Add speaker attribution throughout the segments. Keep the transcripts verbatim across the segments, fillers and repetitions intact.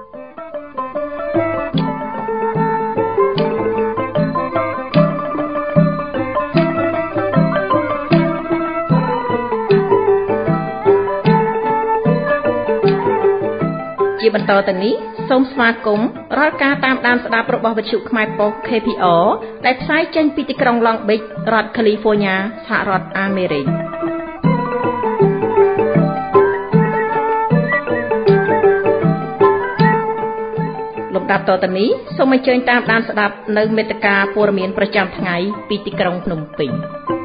Speaker 1: ជាបន្តទៅនេះសូមស្វាគមន៍រាល់ការតាមដានស្ដាប់របស់វិទ្យុខ្មែរប៉ុស្តិ៍ ខេ ភី អារ ដែលផ្សាយចេញពីទីក្រុង Long Beach រដ្ឋ California សហរដ្ឋអាមេរិកលំដាប់តទៅនេះសូមអញ្ជើញតាមដានស្ដាប់នៅមេត្តាព័ត៌មានប្រចាំថ្ងៃពីទីក្រុងភ្នំពេញ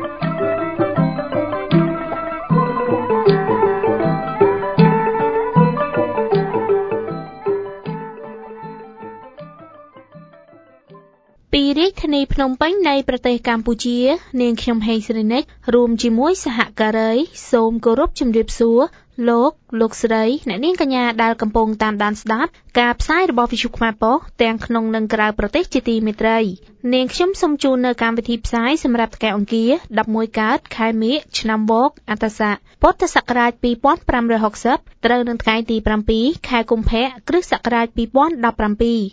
Speaker 1: ពីរាជធានីភ្នំពេញនៃប្រទេសកម្ពុជានាងខ្ញុំហេងសេរីនិចរួមជាមួយសហការីសូមគោរពជំរាបសួរលោកលោកស្រីអ្នកនាងកញ្ញាដែលកំពុងតាមដានស្ដាប់ការផ្សាយរបស់វិទ្យុខ្មែរប៉ុស្តិ៍ទាំងក្នុងនិងក្រៅប្រទេសជាទីមេត្រីនាងខ្ញុំសូមជូននៅកម្មវិធីផ្សាយសម្រាប់ថ្ងៃអង្គារដប់មួយកើតខែមិញឆ្នាំវកអត្តស័កពុទ្ធសករាជពីរពាន់ប្រាំរយហកសិបត្រូវនឹងថ្ងៃទីប្រាំពីរខែកុម្ភៈគ្រិស្តសករាជពីរពាន់ដប់ប្រាំពីរ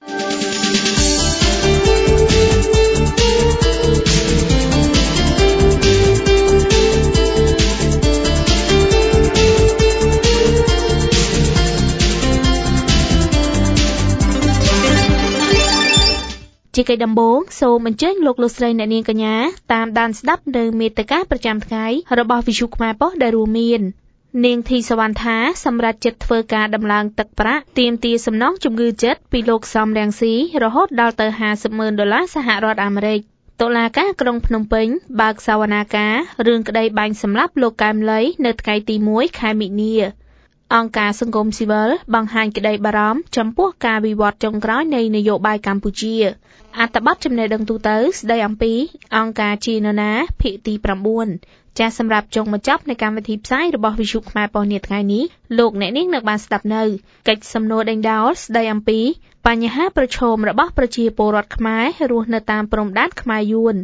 Speaker 1: ជាកិច្ចដំបូងសូមអញ្ជើញលោកលោកស្រីអ្នកនាងកញ្ញាតាមដានស្ដាប់នៅមេត្តាប្រចាំថ្ងៃរបស់វិទ្យុខ្មែរប៉ុស្តិ៍ដែលរួមមាននាងធីសវណ្ណថាសម្រាប់ចិត្តធ្វើការដំឡើងទឹកប្រាក់ទាមទារសំណងជំងឺចិត្តពីលោកសំរងស៊ីរហូតដល់ទៅห้าสิบម៉ឺនដុល្លារសហរដ្ឋអាមេរិកតុលាការក្រុងភ្នំពេញបើកសវនាការរឿងក្តីបាញ់សម្លាប់លោកកែមលីនៅថ្ងៃទីមួយខែមិនិនាអង្គការសង្គមស៊ីវិលបង្ហាញក្តីបារម្ភចំពោះការវិវត្តចុងក្រោយនៃនយោបាយកម្ពុជាអត្ថបទចំណេះដឹងទូទៅស្តីអំពីអង្គការជានរណាភាគទី៩ចាសសម្រាប់ចុងបញ្ចប់នៃកម្មវិធីផ្សាយរបស់វិទ្យុខ្មែរប៉ុស្តិ៍នាថ្ងៃនេះលោកអ្នកនាងនឹងបានស្ដាប់នៅកិច្ចសំណួរដេញដោលស្តីអំពីបញ្ហាប្រឈមរបស់ប្រជាពលរដ្ឋខ្មែររស់នៅតាមព្រំដែនខ្មែរយួន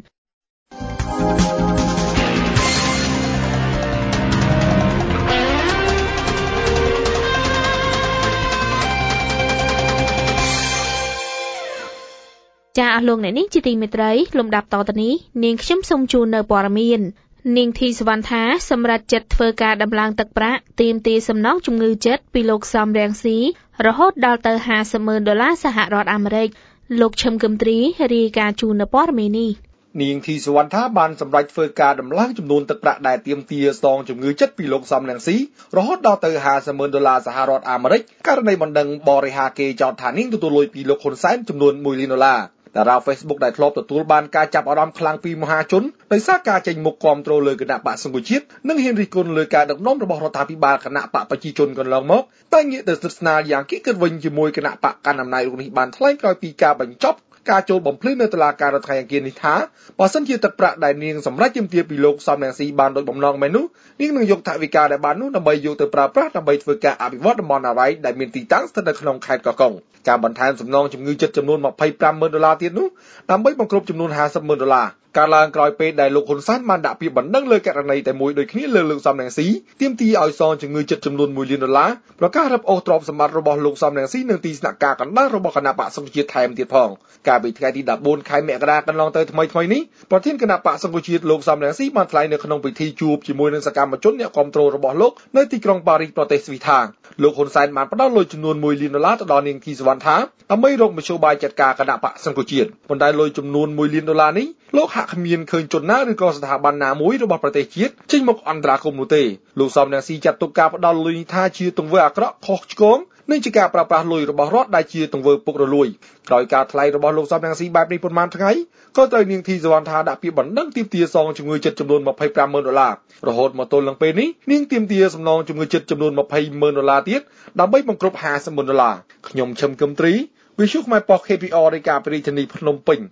Speaker 1: ចាអស់លោកអ្នកនាងជាទីមេត្រីលំដាប់តទៅនេះនាងខ្ញុំសូមជូននៅព័ត៌មាននាងធីសវណ្ណថាសម្រាប់ចិត្តធ្វើការដំឡើងទឹកប្រាក់ទាមទារសំណងជំងឺចិត្តពីលោកសំរងស៊ីរហូតដល់ទៅห้าสิบម៉ឺនដុល្លារសហរដ្ឋអាមេរិកលោកឈឹមគឹមទ្រីរាយការណ៍ជូននៅព័ត៌មាននេះ
Speaker 2: នាងធីសវណ្ណថាបានសម្រេចធ្វើការដំឡើងចំនួនទឹកប្រាក់ដែលទាមទារសងជំងឺចិត្តពីលោកសំរងស៊ីរហូតដល់ទៅห้าสิบម៉ឺនដុល្លារសហរដ្ឋអាមេរិកករណីបណ្ដឹងបរិហាគេចោទថានាងទទួលលុយពីលោកហ៊ុនសែនចំនួនមួយលានដុល្លារតារា Facebook ដែលធ្លាប់ទទួលបានការចាប់អារម្មណ៍ខ្លាំងពីមហាជនដោយសារការចេញមុខគាំទ្រលើគណៈបកសង្គ្រោះជាតិនិងហ៊ានរិះគន់លើការដឹកនាំរបស់រដ្ឋាភិបាលគណៈបកប្រជាជនកន្លងមកតែងាកទៅស្និទ្ធស្នាលយ៉ាងគៀកកិតវិញជាមួយគណៈបកកណ្ដាលអំណាចរូបនេះបានថ្លែងក្រោយពីការបញ្ចប់ការចូលបំភ្លឺនៅតុលាការរដ្ឋថ្ងៃអង្គារនេះថាបើសិនជាទឹកប្រាក់ដែលនាងសម្រេចទាមទារពីលោកសំរងស៊ីបានដោយបំណងមែននោះនាងនឹងយកថវិកាដែលបាននោះដើម្បីយកទៅប្រើប្រាស់ដើម្បីធ្វើការអភិវឌ្ឍតំបន់អារ៉ៃដែលមានទីតាំងស្ថិតនៅក្នុងខេត្តកោះកុងការបន្ថែមសំណងជំងឺចិត្តចំនួនยี่สิบห้าម៉ឺនដុល្លារទៀតនោះដើម្បីបង្គ្រប់ចំនួនห้าสิบម៉ឺនដុល្លារការឡើងក្រោយពេលដែលលោកហ៊ុនសែនបានដាក់ពាក្យបណ្ដឹងលើករណីតែមួយដូចគ្នាលើលោកសំរងស៊ីទាមទារឲ្យសងជំងឺចិត្តចំនួនមួយលានដុល្លារប្រកាសរឹបអូសទ្រព្យសម្បត្តិរបស់លោកសំរងស៊ីនឹងទីស្នាក់ការកណ្ដាលរបស់គណៈបកសង្គ្រោះជាតិថែមទៀតផងកាលពីថ្ងៃទីដប់បួនខែមករាកន្លងទៅថ្មីថ្មីនេះប្រធានគណៈបកសង្គ្រោះជាតិលោកសំរងស៊ីបានថ្លែងនៅក្នុងពិធីជួបជាមួយនឹងសកម្មជនអ្នកគាំទ្ររបស់លោកនៅទីក្រុងប៉ារីសប្រទេសស្វីសថាលោកហ៊ុនសែនបានផ្ដល់លុយចំនួនមួយលានដុល្លារទៅដល់នាងធីសវណ្ណថាដើម្បីរកមធ្យោបាយចាត់ការគណៈបកសង្គ្រោះជាតិប៉ុន្តែលុយចំនួនមួយលានដុល្លារនេះលោកហាក់គ្មានឃើញជនណាឬក៏ស្ថាប័នណាមួយរបស់ប្រទេសជាតិចេញមកអន្តរាគមន៍នោះទេលោកសំរងស៊ីចាត់ទុកការផ្ដល់លុយនេះថាជាទង្វើអាក្រក់ខុសឆ្គងនិងជាការប្រើប្រាស់លុយរបស់រដ្ឋដែលជាទង្វើពុករលួយក្រោយការថ្លែងរបស់លោកសំរងស៊ីបែបនេះប៉ុន្មានថ្ងៃក៏ត្រូវនាងធីសវណ្ណថាដាក់ពាក្យបណ្ដឹងទាមទារសងជំងឺចិត្តចំនួនยี่สิบห้าម៉ឺនដុល្លាររហូតមកទល់នឹងពេលនេះនាងទាមទារសំណងជំងឺចិត្តចំនួនยี่สิบម៉ឺនដុល្លារទៀតដើម្បីបង្គ្រប់ห้าสิบម៉ឺនដុល្លារខ្ញុំឈឹមគឹមទ្រីវិទ្យុខ្មែរប៉ុស្តិ៍ ខេ ភី អារ រាយការណ៍ពីរាជធានីភ្នំពេញ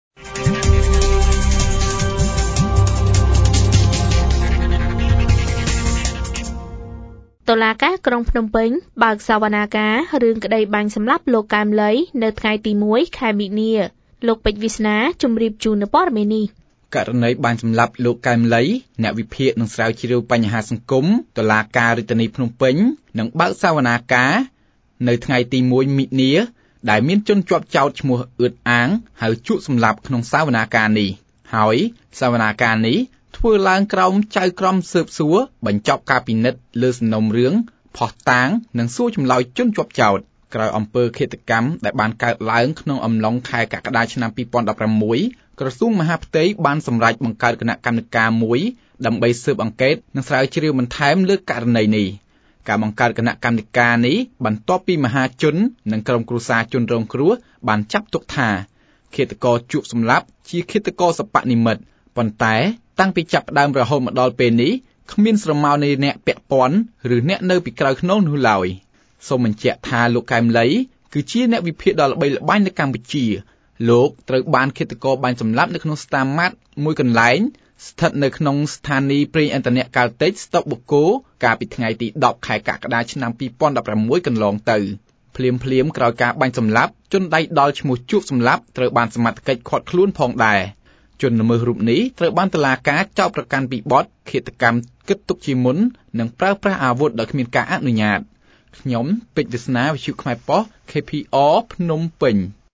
Speaker 2: តុលាការក្រុងភ្នំពេញបើកសវនាការរឿងក្តីបាញ់សម្លាប់លោកកែមលីនៅថ្ងៃទីមួយខែមិនិនាលោកពេជ្រវាសនាជម្រាបជូននៅព័ត៌មាននេះ
Speaker 3: ករណីបាញ់សម្លាប់លោកកែមលីអ្នកវិភាគនឹងស្រាវជ្រាវបញ្ហាសង្គមតុលាការរាជធានីភ្នំពេញនឹងបើកសវនាការនៅថ្ងៃទីមួយមិនិនាដែលមានជនជាប់ចោទឈ្មោះអឿតអាងហៅជក់សម្លាប់ក្នុងសវនាការនេះហើយសវនាការនេះធ្វើឡើងក្រោមចៅក្រមស៊ើបសួរបញ្ចប់ការពិនិត្យលើសំណុំរឿងផុសតាងនិងសួរចម្លើយជនជាប់ចោទក្រោយអំពើឃាតកម្មដែលបានកើតឡើងក្នុងអំឡុងខែកក្កដាឆ្នាំពីរពាន់ដប់ប្រាំមួយក្រសួងមហាផ្ទៃបានសម្រេចបង្កើតគណៈកម្មការមួយដើម្បីស៊ើបអង្កេតនិងស្រាវជ្រាវបន្ថែមលើករណីនេះការបង្កើតគណៈកម្មការនេះបន្ទាប់ពីមហាជននិងក្រុមគ្រួសារជនរងគ្រោះបានចាត់ទុកថាឃាតករជក់សម្លាប់ជាឃាតករសិប្បនិម្មិតប៉ុន្តែតាំងពីចាប់ផ្ដើមរហូតមកដល់ពេលនេះគ្មានស្រមោលនៃអ្នកពាក់ព័ន្ធឬអ្នកនៅពីក្រោយខ្នងនោះឡើយសូមបញ្ជាក់ថាលោកកែមលីគឺជាអ្នកវិភាគដ៏ល្បីល្បាញនៅកម្ពុជាលោកត្រូវបានឃាតករបាញ់សម្លាប់នៅក្នុងស្តាម៉ាតមួយកន្លែងស្ថិតនៅក្នុងស្ថានីយ៍ប្រេងឥន្ធនៈកាល់តិចស្តុកបូកូកាលពីថ្ងៃទីដប់ខែកក្កដាឆ្នាំពីរពាន់ដប់ប្រាំមួយកន្លងទៅភ្លាមភ្លាមក្រោយការបាញ់សម្លាប់ជនដៃដល់ឈ្មោះជួបសម្លាប់ត្រូវបានសមត្ថកិច្ចឃាត់ខ្លួនផងដែរជនល្មើសរូបនេះត្រូវបានតុលាការចោទប្រកាន់ពីបទឃាតកម្មគិតទុកជាមុននិងប្រើប្រាស់អាវុធដោយគ្មានការអនុញ្ញាតខ្ញុំពេជ្រវាសនាវិទ្យុខ្មែរប៉ុស្តិ៍ ខេ ភី អារ ភ្នំពេញ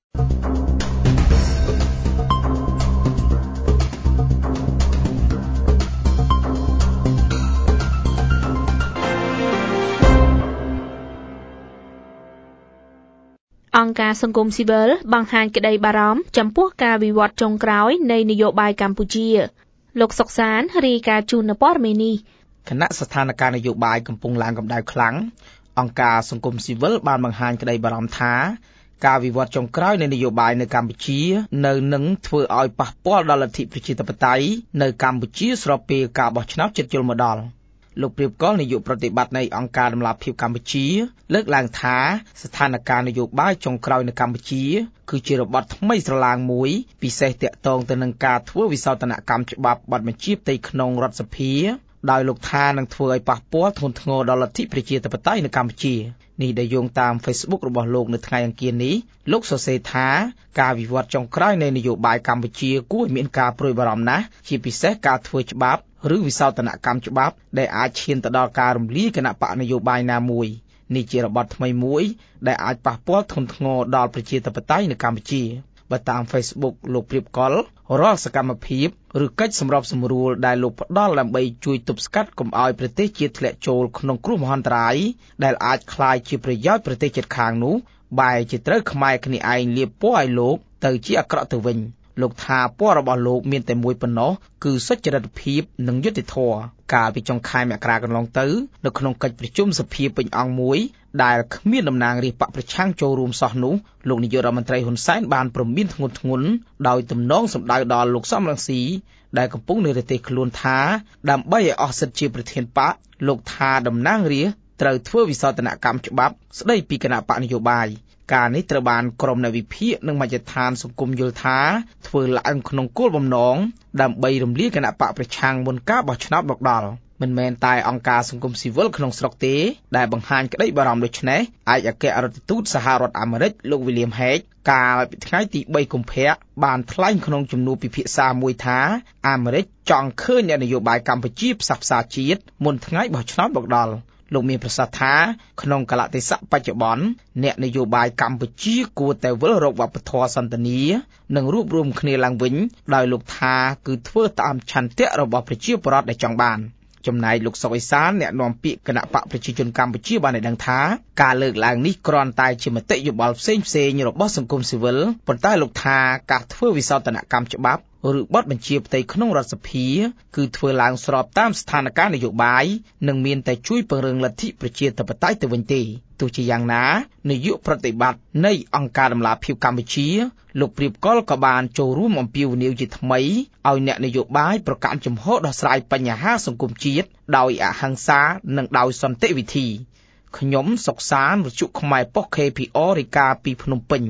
Speaker 1: អង្គការសង្គមស៊ីវិលបង្ហាញក្តីបារម្ភចំពោះការវិវត្តចុងក្រោយនៃនយោបាយកម្ពុជាលោកសុកសានរាយការណ៍ជូននៅព័ត៌មាននេះ
Speaker 4: គណៈស្ថានភាពនយោបាយកំពុងឡើងកម្ដៅខ្លាំងអង្គការសង្គមស៊ីវិលបានបង្ហាញក្តីបារម្ភថាការវិវត្តចុងក្រោយនៃនយោបាយនៅកម្ពុជានៅនឹងធ្វើឲ្យប៉ះពាល់ដល់លទ្ធិប្រជាធិបតេយ្យនៅកម្ពុជាស្របពេលការបោះឆ្នោតជិតចូលមកដល់លោកព្រៀបកលនាយកប្រតិបត្តិនៃអង្គការដំឡាភិបកម្ពុជាលើកឡើងថាស្ថានភាពនយោបាយចុងក្រោយនៅកម្ពុជាគឺជារបបថ្មីស្រឡាងមួយពិសេសទាក់ទងទៅនឹងការធ្វើវិសោធនកម្មច្បាប់បទបញ្ជាផ្ទៃក្នុងរដ្ឋសភាដោយលោកថានឹងធ្វើឲ្យប៉ះពាល់ធ្ងន់ធ្ងរដល់លទ្ធិប្រជាធិបតេយ្យនៅកម្ពុជានេះដែលយោងតាម Facebook របស់លោកនៅថ្ងៃអង្គារនេះលោកសរសេរថាការវិវត្តចុងក្រោយនៃនយោបាយកម្ពុជាគួរមានការព្រួយបារម្ភណាស់ជាពិសេសការធ្វើច្បាប់ឬវិសោធនកម្មច្បាប់ដែលអាចឈានទៅដល់ការរំលាយគណៈបកនយោបាយណាមួយនេះជារបបថ្មីមួយដែលអាចប៉ះពាល់ធ្ងន់ធ្ងរដល់ប្រជាធិបតេយ្យនៅកម្ពុជាបើតាម Facebook លោកព្រៀបកលរាល់សកម្មភាពឬកិច្ចសម្របសម្រួលដែលលោកផ្ដល់ដើម្បីជួយទប់ស្កាត់កុំឲ្យប្រទេសជាតិធ្លាក់ចូលក្នុងគ្រោះមហន្តរាយដែលអាចក្លាយជាប្រយោជន៍ប្រទេសជិតខាងនោះបែរជាត្រូវខ្មែរគ្នាឯងលាបពណ៌ឲ្យលោកទៅជាអាក្រក់ទៅវិញលោកថាពណ៌របស់លោកមានតែមួយប៉ុណ្ណោះគឺសុចរិតភាពនិងយុត្តិធម៌កាលពីចុងខែមករាកន្លងទៅនៅក្នុងកិច្ចប្រជុំសភាពេញអង្គមួយដែលគ្មានតំណាងរាស្ត្របកប្រឆាំងចូលរួមសោះនោះលោកនាយករដ្ឋមន្ត្រីហ៊ុនសែនបានព្រមានធ្ងន់ធ្ងរដោយទំនងសម្ដៅដល់លោកសំរងស៊ីដែលកំពុងនិរទេសខ្លួនថាដើម្បីឲ្យអស់សិទ្ធិជាប្រធានបកលោកថាតំណាងរាស្ត្រត្រូវធ្វើវិសោធនកម្មច្បាប់ស្ដីពីគណៈបកនយោបាយការនេះត្រូវបានក្រុមអ្នកវិភាគនិងមជ្ឈដ្ឋានសង្គមយល់ថាធ្វើឡើងក្នុងគោលបំណងដើម្បីរំលាយគណៈបកប្រឆាំងមុនការបោះឆ្នោតមកដល់មិនមែនតែអង្គការសង្គមស៊ីវិលក្នុងស្រុកទេដែលបង្ហាញក្តីបារម្ភដូចនេះឯកអគ្គរដ្ឋទូតសហរដ្ឋអាមេរិកលោក William Hague កាលពីថ្ងៃទីបីកុម្ភៈបានថ្លែងក្នុងជំនួបពិភាក្សាមួយថាអាមេរិកចង់ឃើញអ្នកនយោបាយកម្ពុជាផ្សះផ្សាជាតិមុនថ្ងៃបោះឆ្នោតមកដល់លោកមានប្រសាសន៍ថាក្នុងកលៈទេសៈបច្ចុប្បន្នអ្នកនយោបាយកម្ពុជាគួរតែវិលរកវប្បធម៌សន្តិនិកនិងរួបរวมគ្នាឡើងវិញដោយលោកថាគឺធ្វើតាមឆន្ទៈរបស់ប្រជាពលរដ្ឋដែលចង់បានចំណែកលោកសុកអេសានអ្នកនាំពាក្យគណៈបកប្រជាជនកម្ពុជាបានឲ្យដឹងថាការលើកឡើងនេះគ្រាន់តែជាមតិយោបល់ផ្សេងផ្សេងរបស់សង្គមស៊ីវិលប៉ុន្តែលោកថាការធ្វើវិសោធនកម្មច្បាប់ឬបទបញ្ជាផ្ទៃក្នុងរដ្ឋសភាគឺធ្វើឡើងស្របតាមស្ថានភាពនយោបាយនិងមានតែជួយពង្រឹងលទ្ធិប្រជាធិបតេយ្យទៅវិញទេទោះជាយ៉ាងណានាយកប្រតិបត្តិនៃអង្គការដំឡាភិបកម្ពុជាលោកព្រៀបកលក៏បានចូលរួមអំពាវនាវជាថ្មីឲ្យអ្នកនយោបាយប្រកាន់ជំហរដោះស្រាយបញ្ហាសង្គមជាតិដោយអហិង្សានិងដោយសន្តិវិធីខ្ញុំសុកសានវិទ្យុខ្មែរប៉ុស្តិ៍ ខេ ភី អារ រាយការណ៍ពីភ្នំពេញ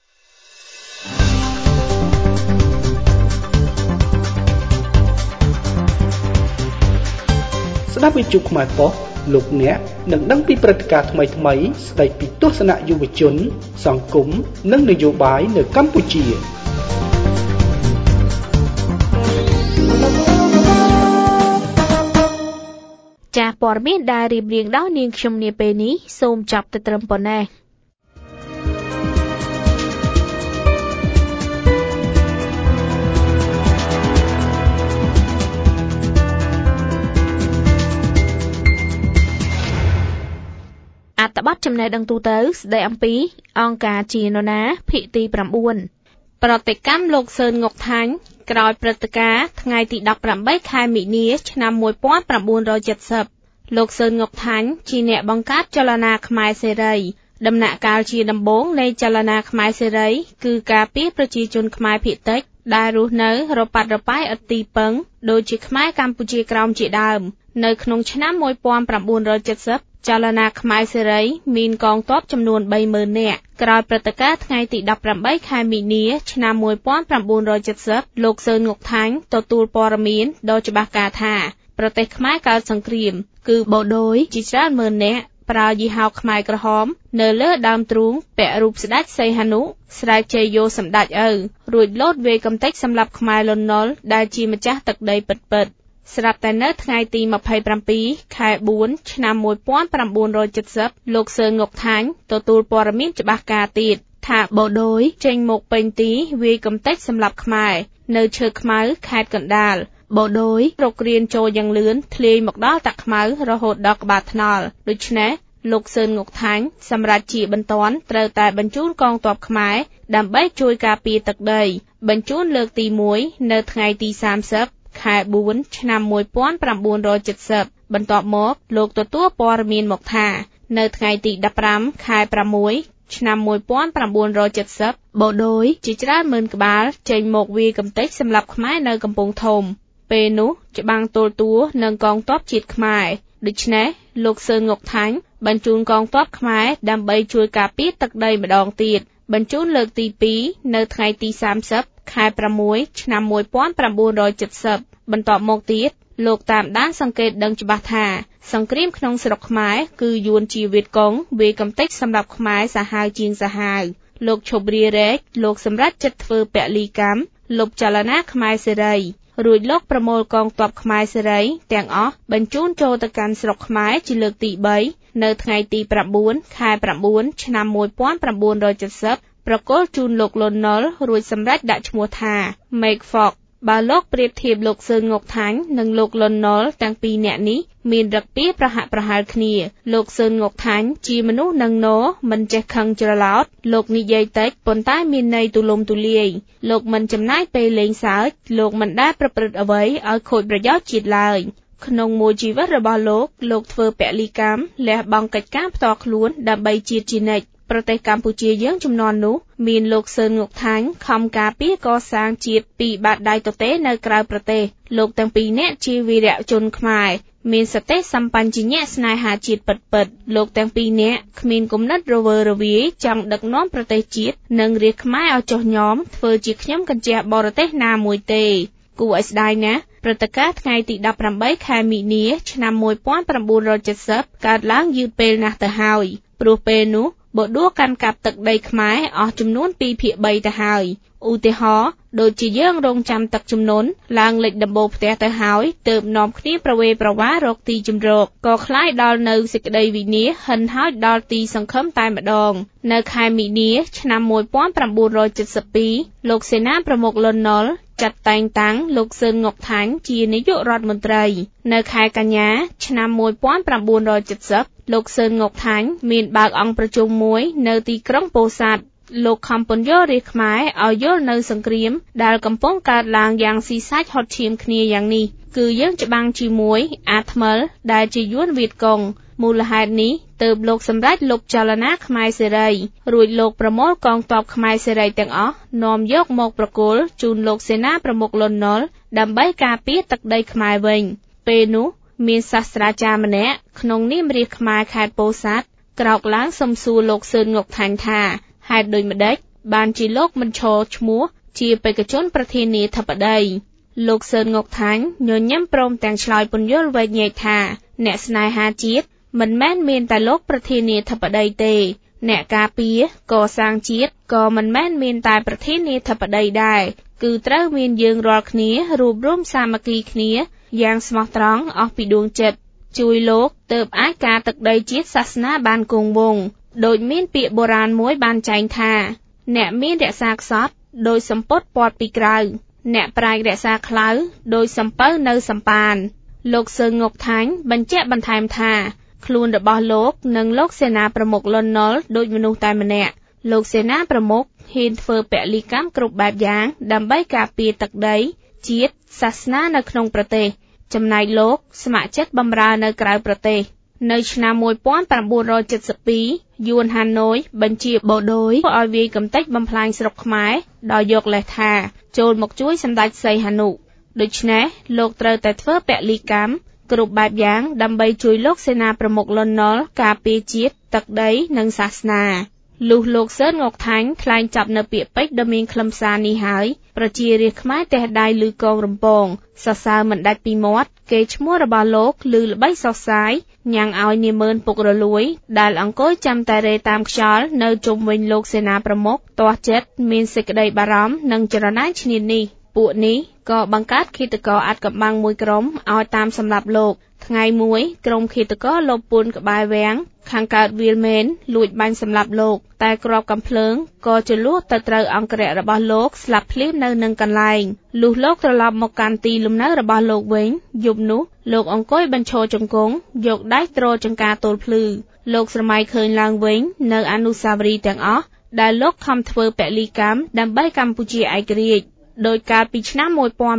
Speaker 5: ស្ដាប់វិទ្យុខ្មែរប៉ុស្តិ៍លោកអ្នកនឹងដឹងពីព្រឹត្តិការណ៍ថ្មីៗស្ដីពីទស្សនៈយុវជនសង្គមនិងនយោបាយនៅកម្ពុជា
Speaker 1: ចាស់ព័ត៌មានដែលរៀបរៀងដោយនាងខ្ញុំនាពេលនេះសូមចាប់ទៅត្រឹមប៉ុណ្ណេះបទចំណេះដឹងទូទៅស្ដីអំពីអង្គការជានរណាភាគទី9ប្រតិកម្មលោកសឿនងុកថាញ់ក្រោយព្រឹត្តិការណ៍ថ្ងៃទីដប់ប្រាំបីខែមិនិនាឆ្នាំmột nghìn chín trăm bảy mươiលោកសឿនងុកថាញ់ជាអ្នកបង្កើតចលនាខ្មែរសេរីដំណាក់កាលជាដំបូងនៃចលនាខ្មែរសេរីគឺការពារប្រជាជនខ្មែរភាគតិចដែលរស់នៅរប៉ាត់រប៉ាយឥតទីពឹងដូចជាខ្មែរកម្ពុជាក្រោមជាដើមនៅក្នុងឆ្នាំmột nghìn chín trăm bảy mươiចលនាខ្មែរសេរីមានកងទ័ពចំនួនba mươiម៉ឺននាក់ក្រោយព្រឹត្តិការណ៍ថ្ងៃទីដប់ប្រាំបីខែមិនិនាឆ្នាំmột nghìn chín trăm bảy mươiលោកសឿនងុកថាញ់ទទួលព័ត៌មានដ៏ច្បាស់ការថាប្រទេសខ្មែរកើតសង្គ្រាមគឺបូដូយជាច្រើនម៉ឺននាក់ប្រើយីហោខ្មែរក្រហមនៅលើដើមទ្រូងពាក់រូបស្ដេចសីហនុស្រែកជ័យយោសម្ដេចឪរួចលោតវាយកំទេចសម្លាប់ខ្មែរលន់នល់ដែលជាម្ចាស់ទឹកដីពិតៗស្រាប់តែនៅថ្ងៃទីยี่สิบเจ็ดខែបួនឆ្នាំmột nghìn chín trăm bảy mươiលោកសឿនងុកថាញ់ទទួលព័ត៌មានច្បាស់ការទៀតថាបូដូយចេញមកពេញទីវាយកំទេចសម្លាប់ខ្មែរនៅឈើខ្មៅខេត្តកណ្ដាលបូដូយរករៀនចូលយ៉ាងលឿនធ្លាយមកដល់តាខ្មៅរហូតដល់ក្បាលថ្នល់ដូច្នេះលោកសឿនងុកថាញ់សម្រាប់ជាបន្ទាន់ត្រូវតែបញ្ជូនកងទ័ពខ្មែរដើម្បីជួយការពារទឹកដីបញ្ជូនលើកទីមួយនៅថ្ងៃទីសាមសិបខែបួនឆ្នាំmột nghìn chín trăm bảy mươiបន្ទាប់មកលោកទទួលព័ត៌មានមកថានៅថ្ងៃទីដប់ប្រាំខែប្រាំមួយឆ្នាំmột nghìn chín trăm bảy mươiបូដូយជាច្រើនម៉ឺនក្បាលចេញមកវាយកំទេចសម្លាប់ខ្មែរនៅកំពង់ធំពេលនោះច្បាំងទល់តួនឹងកងទ័ពជាតិខ្មែរដូច្នេះលោកសឿនងុកថាញ់បញ្ជូនកងទ័ពខ្មែរដើម្បីជួយការពារទឹកដីម្ដងទៀតបញ្ជូនលើកទីពីរនៅថ្ងៃទីសាមសិបខែប្រាំមួយឆ្នាំmột nghìn chín trăm bảy mươiបន្ទាប់មកទៀតលោកតាមដានសង្កេតដឹងច្បាស់ថាសង្គ្រាមក្នុងស្រុកខ្មែរគឺយួនជាវៀតកុងវាយកំទេចសម្រាប់ខ្មែរសាហាវជាងសាហាវលោកឈប់រារែកលោកសម្រេចចិត្តធ្វើពលីកម្មលុបចលនាខ្មែរសេរីរួចលោកប្រមូលកងទ័ពខ្មែរសេរីទាំងអស់បញ្ជូនចូលទៅកាន់ស្រុកខ្មែរជាលើកទីបីនៅថ្ងៃទីប្រាំបួនខែប្រាំបួនឆ្នាំmột nghìn chín trăm bảy mươiប្រគល់ជូនលោកលន់នល់រួចសម្រេចដាក់ឈ្មោះថា Make Fox បើលោកប្រៀបធៀបលោកសឿនងុកថាញ់និងលោកលន់នល់ទាំងពីរនាក់នេះមានរឹកពីប្រហាក់ប្រហែលគ្នាលោកសឿនងុកថាញ់ជាមនុស្សនឹងណមិនចេះខឹងច្រឡោតលោកនិយាយតិចប៉ុន្តែមានន័យទូលំទូលាយលោកមិនចំណាយពេលលេងសើចលោកមិនដែលប្រព្រឹត្តអ្វីឲ្យខូចប្រយោជន៍ជាតិឡើយក្នុងមួយជីវិតរបស់លោកលោកធ្វើពលីកម្មលះបង់កិច្ចការផ្ទាល់ខ្លួនដើម្បីជាតិជានិច្ចប្រទេសកម្ពុជាយើងជំនាន់នោះមានលោកសឿនងុកថាញ់ខំការពារកសាងជាតិពីបាតដៃទទេនៅក្រៅប្រទេសលោកទាំងពីរនាក់ជាវីរៈជនខ្មែរមានសតិសម្បញ្ញៈស្នេហាជាតិពិតៗលោកទាំងពីរនាក់គ្មានគំនិតរវើរវាយចង់ដឹកនាំប្រទេសជាតិនិងរាជខ្មែរឲ្យចុះញ៉មធ្វើជាខ្ញុំកញ្ជះបរទេសណាមួយទេគួរឲ្យស្ដាយណាស់ព្រឹត្តិការណ៍ថ្ងៃទីដប់ប្រាំបីខែមិនិនាឆ្នាំmột nghìn chín trăm bảy mươiកើតឡើងយឺតពេលណាស់ទៅហើយព្រោះពេលនោះបដូរកាន់កាប់ទឹកដីខ្មែរអស់ចំនួនពីរភាគបីទៅហើយឧទាហរណ៍ដូចជាយើងរងចាំទឹកជំនន់ឡើងលិចដំបូលផ្ទះទៅហើយទើបនាំគ្នាប្រវេប្រវារកទីជម្រកក៏คล้ายដល់នៅសេចក្តីវិនាសហហិនហោចដល់ទីសង្ឃឹមតែម្ដងនៅខែមិនិនាឆ្នាំmột nghìn chín trăm bảy mươi haiលោកសេនាប្រមុខលន់នល់ចាត់តែងតាំងលោកសឿនងុកថាញ់ជានាយករដ្ឋមន្ត្រីនៅខែកញ្ញាឆ្នាំmột nghìn chín trăm bảy mươiលោកសឿនងុកថាញ់មានបើកអង្គប្រជុំមួយនៅទីក្រុងពោធិ៍សាត់លោកខំពន្យល់រាជខ្មែរឲ្យយល់នៅសង្គ្រាមដែលកំពុងកើតឡើងយ៉ាងស៊ីសាច់ហត់ឈាមគ្នាយ៉ាងនេះគឺយើងច្បាំងជាមួយអាថ្មិលដែលជាយួនវៀតកុងមូលហេតុនេះទើបលោកសម្រេចលុបចលនាខ្មែរសេរីរួចលោកប្រមូលកងទ័ពខ្មែរសេរីទាំងអស់នាំយកមកប្រគល់ជូនលោកសេនាប្រមុខលន់នល់ដើម្បីការពារទឹកដីខ្មែរវិញពេលនោះមានសាស្ត្រាចារ្យម្នាក់ក្នុងនាមរាជខ្មែរខេត្តពោធិ៍សាត់ក្រោកឡើងសុំសួរលោកសឿនងុកថាញ់ថាហេតុដូចម្ដេចបានជាលោកមិនឈរឈ្មោះជាបេក្ខជនប្រធានាធិបតីលោកសឿនងុកថាញ់ញញឹមព្រមទាំងឆ្លើយពន្យល់វែកញែកថាអ្នកស្នេហាជាតិមិនមែនមានតែលោកប្រធានាធិបតីទេអ្នកការពារកសាងជាតិក៏មិនមែនមានតែប្រធានាធិបតីដែរគឺត្រូវមានយើងរាល់គ្នារួបរวมសាមគ្គីគ្នាយ៉ាងស្មោះត្រង់អស់ពីដួងចិត្តជួយលោកទើបអាចការទឹកដីជាតិសាសនាបានគង់វង្សដូចមានពាក្យបុរាណមួយបានចែងថាអ្នកមានរក្សាខ្សត់ដោយសម្ពុតពាត់ពីក្រៅអ្នកប្រាជ្ញរក្សាខ្លៅដោយសំពៅនៅសំប៉ានលោកសឿនងុកថាញ់បញ្ជាក់បន្ថែមថាខ្លួនរបស់លោកនិងលោកសេនាប្រមុខលន់នល់ដូចមនុស្សតែម្នាក់លោកសេនាប្រមុខហ៊ានធ្វើពលីកម្មគ្រប់បែបយ៉ាងដើម្បីការពារទឹកដីជាតិសាសនានៅក្នុងប្រទេសចំណែកលោកស្ម័គ្រចិត្តបម្រើនៅក្រៅប្រទេសនៅឆ្នាំmột nghìn chín trăm七mươi haiយួនហាណូយបញ្ជាបូដូយឲ្យវាយកំទេចបំផ្លាញស្រុកខ្មែរដោយយកលេសថាចូលមកជួយសម្ដេចសីហនុដូច្នេះលោកត្រូវតែធ្វើពលីកម្មគ្រប់បែបយ៉ាងដើម្បីជួយលោកសេនាប្រមុខលន់នល់ការពារជាតិទឹកដីនិងសាសនាលុះលោកសឿនងក់ថាញ់ថ្លែងចាប់នៅពាក្យពេចន៍ដ៏មានខ្លឹមសារនេះហើយប្រជារាស្ត្រខ្មែរទេះដៃឮកងរំពងសរសើរមិនដាច់ពីមាត់គេឈ្មោះរបស់លោកឮល្បីសុសសាយញ៉ាំងឲ្យនាម៉ឺនពុករលួយដែលអង្គុយចាំតែរេតាមខ្យល់នៅជុំវិញលោកសេនាប្រមុខទាស់ចិត្តមានសេចក្តីបារម្ភនិងចរណែនឈ្នានីសពួកនេះក៏បង្កើតឃាតករអាថ៌កំបាំងមួយក្រុមឲ្យតាមសម្លាប់លោកថ្ងៃមួយក្រុមឃាតករលបពួនក្បែរវាំងខាងកើតវាលមែនលួចបាញ់សម្លាប់លោកតែគ្រាប់កាំភ្លើងក៏ជលួសទៅត្រូវអង្គរៈរបស់លោកស្លាប់ភ្លាមនៅនឹងកន្លែងលុះលោកត្រឡប់មកកាន់ទីលំនៅរបស់លោកវិញយប់នោះលោកអង្គុយបញ្ឈរជង្គង់យកដៃទ្រចង្កាទល់ភ្លឺលោកស្រមៃឃើញឡើងវិញនៅអនុស្សាវរីយ៍ទាំងអស់ដែលលោកខំធ្វើពលីកម្មដើម្បីកម្ពុជាឯករាជ្យដោយកាលពីឆ្នាំmột nghìn chín trăm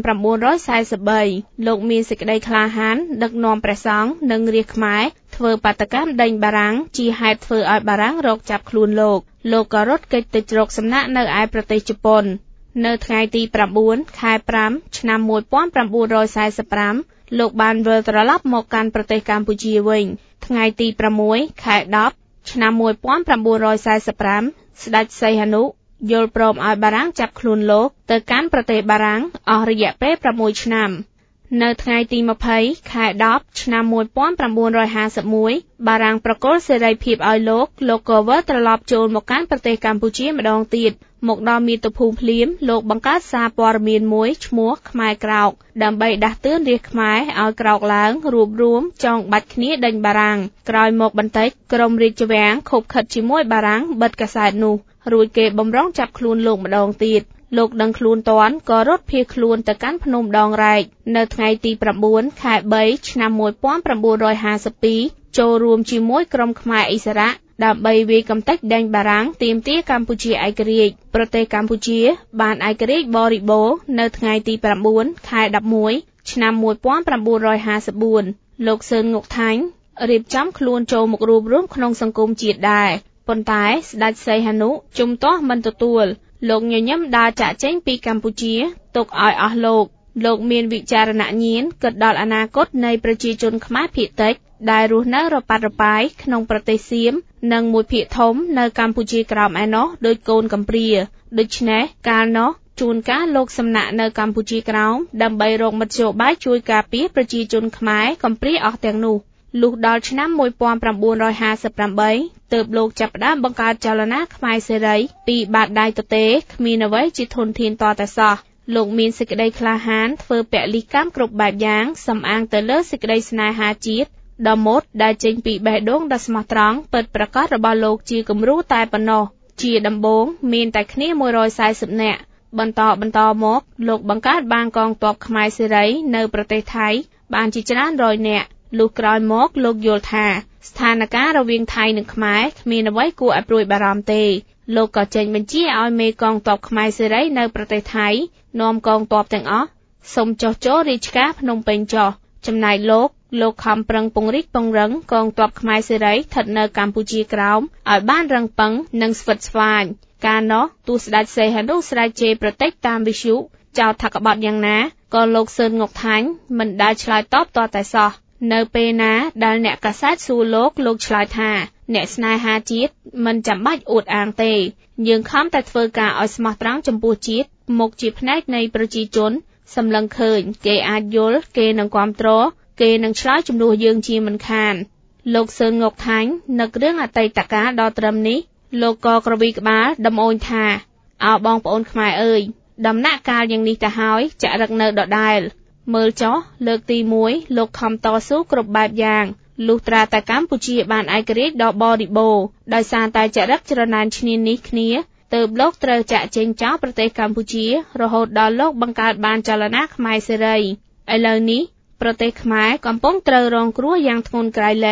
Speaker 1: bốn mươi baលោកមានសេចក្តីក្លាហានដឹកនាំព្រះសង្ឃនិងរាជខ្មែរធ្វើបាតកម្មដេញបារាំងជាហេតុធ្វើឲ្យបារាំងរកចាប់ខ្លួនលោកលោកក៏រត់គេចទៅជ្រកសំណាក់នៅឯប្រទេសជប៉ុននៅថ្ងៃទី9ខែ5ឆ្នាំmột nghìn chín trăm bốn mươi lămលោកបានវិលត្រឡប់មកកាន់ប្រទេសកម្ពុជាវិញថ្ងៃទី6ខែ10ឆ្នាំmột nghìn chín trăm bốn mươi lămស្ដេចសីហនុយល់ព្រមឲ្យបារាំងចាប់ខ្លួនលោកទៅកាន់ប្រទេសបារាំងអស់រយៈពេល6ឆ្នាំនៅថ្ងៃទី20ខែ10ឆ្នាំmột nghìn chín trăm năm mươi mốtបារាំងប្រគល់សេរីភាពឲ្យលោកលោកក៏វិលត្រឡប់ចូលមកកាន់ប្រទេសកម្ពុជាម្ដងទៀតមកដល់មាតុភូមិភ្លាមលោកបង្កើតសារព័ត៌មានមួយឈ្មោះខ្មែរក្រោកដើម្បីដាស់តឿនរាស្ត្រខ្មែរឲ្យក្រោកឡើងរួបរวมចងបាច់គ្នាដេញបារាំងក្រោយមកបន្តិចក្រុមរាជវាំងខົບខិតជាមួយបារាំងបិទកាសែតនោះរួចគេបំរុងចាប់ខ្លួនលោកម្ដងទៀតលោកដឹងខ្លួនតាន់ក៏រត់ភៀសខ្លួនទៅកាន់ភ្នំដងរែកនៅថ្ងៃទី9ខែ3ឆ្នាំmột nghìn chín trăm hai mươi haiចូលរួមជាមួយក្រុមខ្មែរឥស្សរៈដើម្បីវាយកំទេចដេញបារាំងទាមទារកម្ពុជាឯករាជ្យប្រទេសកម្ពុជាបានឯករាជ្យបរិបូរណ៍នៅថ្ងៃទី9ខែ11ឆ្នាំmột nghìn chín trăm hai mươi tưលោកសឿនងក់ថាញ់រៀបចំខ្លួនចូលមករួបរวมក្នុងសង្គមជាតិដែរប៉ុន្តែស្ដេចសីហនុជំទាស់មិនទទួលលោកញញឹមដើរចាកចេញពីកម្ពុជាទុកឲ្យអស់លោកលោកមានវិចារណញ្ញាណគិតដល់អនាគតនៃប្រជាជនខ្មែរភាគតិចដែលរស់នៅរប៉ាត់រប៉ាយក្នុងប្រទេសសៀមនិងមួយភាគធំនៅកម្ពុជាក្រោមឯណោះដោយកូនកំព្រាដូច្នេះកាលនោះជួនកាលលោកសំណាក់នៅកម្ពុជាក្រោមដើម្បីរកមធ្យោបាយជួយការពារប្រជាជនខ្មែរកំព្រាអស់ទាំងនោះលុះដល់ឆ្នាំmột nghìn chín trăm hai mươi támទើបលោកចាប់ផ្ដើមបង្កើតចលនាខ្មែរសេរីពីបាតដៃទទេគ្មានអ្វីជាធនធានតតែសោះលោកមានសេចក្តីក្លាហានធ្វើពលីកម្មគ្រប់បែបយ៉ាងសំអាងទៅលើសេចក្តីស្នេហាជាតិដ៏មុតដែលចេញពីបេះដូងដ៏ស្មោះត្រង់ពិតប្រាកដរបស់លោកជាគំរូតែប៉ុណ្ណោះជាដំបូងមានតែគ្នាmột trăm bốn mươiនាក់បន្តបន្តមកលោកបង្កើតបានកងទ័ពខ្មែរសេរីនៅប្រទេសថៃបានជាច្រើនរយនាក់លុះក្រោយមកលោកយល់ថាស្ថានភាពរវាងថៃនិងខ្មែរគ្មានអ្វីគួរឲ្យព្រួយបារម្ភទេលោកក៏ចេញបញ្ជាឲ្យមេកងទ័ពខ្មែរសេរីនៅប្រទេសថៃនាំកងទ័ពទាំងអស់សូមចុះចូលរាជការភ្នំពេញចុះចំណែកលោកលោកខំប្រឹងពង្រីកពង្រឹងកងទ័ពខ្មែរសេរីស្ថិតនៅកម្ពុជាក្រោមឲ្យបានរឹងប៉ឹងនិងស្វិតស្វាញកាលនោះទោះស្ដេចសីហនុស្រែកជេរប្រទេសតាមវិទ្យុចោទថាក្បត់យ៉ាងណាក៏លោកសឿនងក់ថាញ់មិនដែលឆ្លើយតបតតែសោះនៅពេលណាដែលអ្នកកាសែតសួរលោកលោកឆ្លើយថាអ្នកស្នេហាជាតិមិនចាំបាច់អួតអាងទេយើងខំតែធ្វើការឲ្យស្មោះត្រង់ចំពោះជាតិមកជាផ្នែកនៃប្រជាជនសម្លឹងឃើញគេអាចយល់គេនឹងគាំទ្រគេនឹងឆ្លើយជំនួសយើងជាមិនខានលោកសឿនងក់ថាញ់នឹករឿងអតីតកាលដល់ត្រឹមនេះលោកក៏ក្រវីក្បាលដំអូនថាអោបងប្អូនខ្មែរអើយដំណាក់កាលយ៉ាងនេះទៅហើយចាក់រឹកនៅដដែលមើលចុះលើកទី1លោកខំតស៊ូគ្រប់បែបយ៉ាងលុះត្រាតែកម្ពុជាបានឯករាជ្យដ៏បរិបូរណ៍ដោយសារតែចរិតច្រណែនឈ្នានីសគ្នាទើបលោកត្រូវចាក់ចេញចោលប្រទេសកម្ពុជារហូតដល់លោកបង្កើតបានចលនាខ្មែរសេរីឥឡូវនេះប្រទេសខ្មែរកំពុងត្រូវរងគ្រោះយ៉ាងធ្ងន់ក្រៃលែង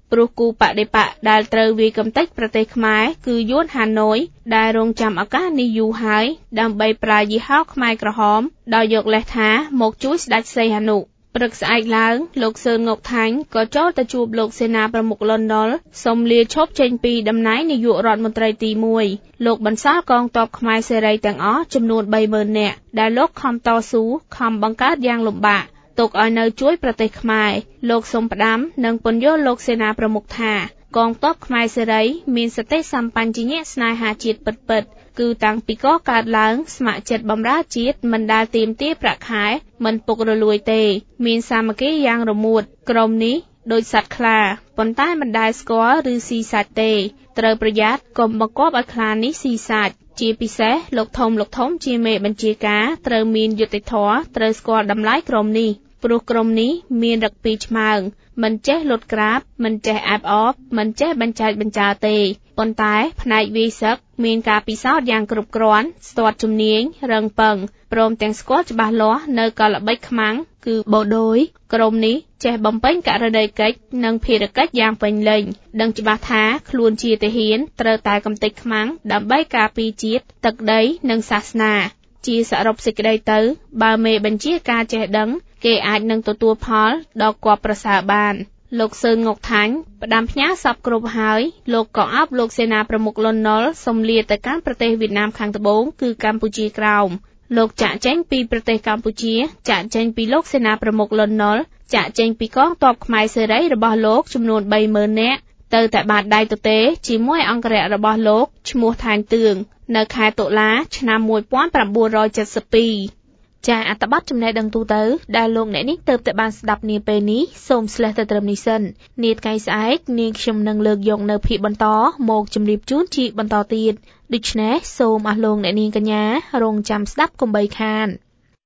Speaker 1: ព្រោះគូបដិបកដែលត្រូវវាយកំទេចប្រទេសខ្មែរគឺយួនហាណូយដែលរងចាំឱកាសនេះយូរហើយដើម្បីប្រើយីហោខ្មែរក្រហមដោយយកលេសថាមកជួយស្ដេចសីហនុព្រឹកស្អែកឡើងលោកសឿនងកថាញ់ក៏ចូលទៅជួបលោកសេនាប្រមុខលន់នល់សូមលាឈប់ចេញពីតំណែងនាយករដ្ឋមន្ត្រីទីមួយលោកបន្សល់កងទ័ពខ្មែរសេរីទាំងអស់ចំនួន បីម៉ឺន នាក់ដែលលោកខំតស៊ូខំបង្កើតយ៉ាងលំបាកទុកឲ្យនៅជួយប្រទេសខ្មែរលោកសូមផ្ដាំនិងពន្យល់លោកសេនាប្រមុខថាកងទ័ពខ្មែរសេរីមានសតិសម្បញ្ញៈស្នេហាជាតិពិតៗគឺតាំងពីកកើតឡើងស្ម័គ្រចិត្តបម្រើជាតិមិនដែលទាមទារប្រាក់ខែមិនពុករលួយទេមានសាមគ្គីយ៉ាងរមួតក្រុមនេះដូចសត្វខ្លាប៉ុន្តែមិនដែលស្គាល់ឬស៊ីសាច់ទេត្រូវប្រយ័ត្នកុំបង្គាប់ឲ្យខ្លានេះស៊ីសាច់ជាពិសេសលោកធំលោកធំជាមេបញ្ជាការត្រូវមានយុត្តិធម៌ត្រូវស្គាល់តម្លៃក្រុមនេះព្រោះក្រុមនេះមានរឹកពីឆ្មើងមិនចេះលុតក្រាបមិនចេះអែបអបមិនចេះបញ្ចែកបញ្ចើទេប៉ុន្តែផ្នែកវាយសឹកមានការពិសោធន៍យ៉ាងគ្រប់គ្រាន់ស្ទាត់ជំនាញរឹងប៉ឹងព្រមទាំងស្គាល់ច្បាស់លាស់នៅកលល្បិចខ្មាំងគឺបូដូយក្រុមនេះចេះបំពេញករណីកិច្ចនិងភារកិច្ចយ៉ាងពេញលេញដឹងច្បាស់ថាខ្លួនជាទាហានត្រូវតែកំទេចខ្មាំងដើម្បីការពារជាតិទឹកដីនិងសាសនាជាសរុបសេចក្តីទៅបើមេបញ្ជាការចេះដឹងគេអាចនឹងទទួលផលដ៏គប្បប្រសើរបានលោកសឿនងកថាញ់ផ្ដាំផ្ញើសពគ្រប់ហើយលោកក៏អោបលោកសេនាប្រមុខលន់នល់សូមលាទៅកាន់ប្រទេសវៀតណាមខាងត្បូងគឺកម្ពុជាក្រោមលោកចាក់ចេញពីប្រទេសកម្ពុជាចាក់ចេញពីលោកសេនាប្រមុខលន់នល់ចាក់ចេញពីកងទ័ពខ្មែរសេរីរបស់លោកចំនួន បីម៉ឺន នាក់ទៅតែបាតដៃទទេជាមួយអង្គរៈរបស់លោកឈ្មោះថែនតឿងនៅខែតុលាឆ្នាំmột nghìn chín trăm bảy mươi haiចាអត្ថបទចំណេះដឹងទូទៅដែលលោកអ្នកនាងទើបតែបានស្ដាប់នាពេលនេះសូមស្លេះទៅត្រឹមនេះសិននាថ្ងៃស្អែកនាងខ្ញុំនឹងលើកយកនៅភាគបន្តមកជម្រាបជូនជាបន្តទៀតដូច្នេះសូមអស់លោកអ្នកនាងកញ្ញារងចាំស្ដាប់កុំបីខាន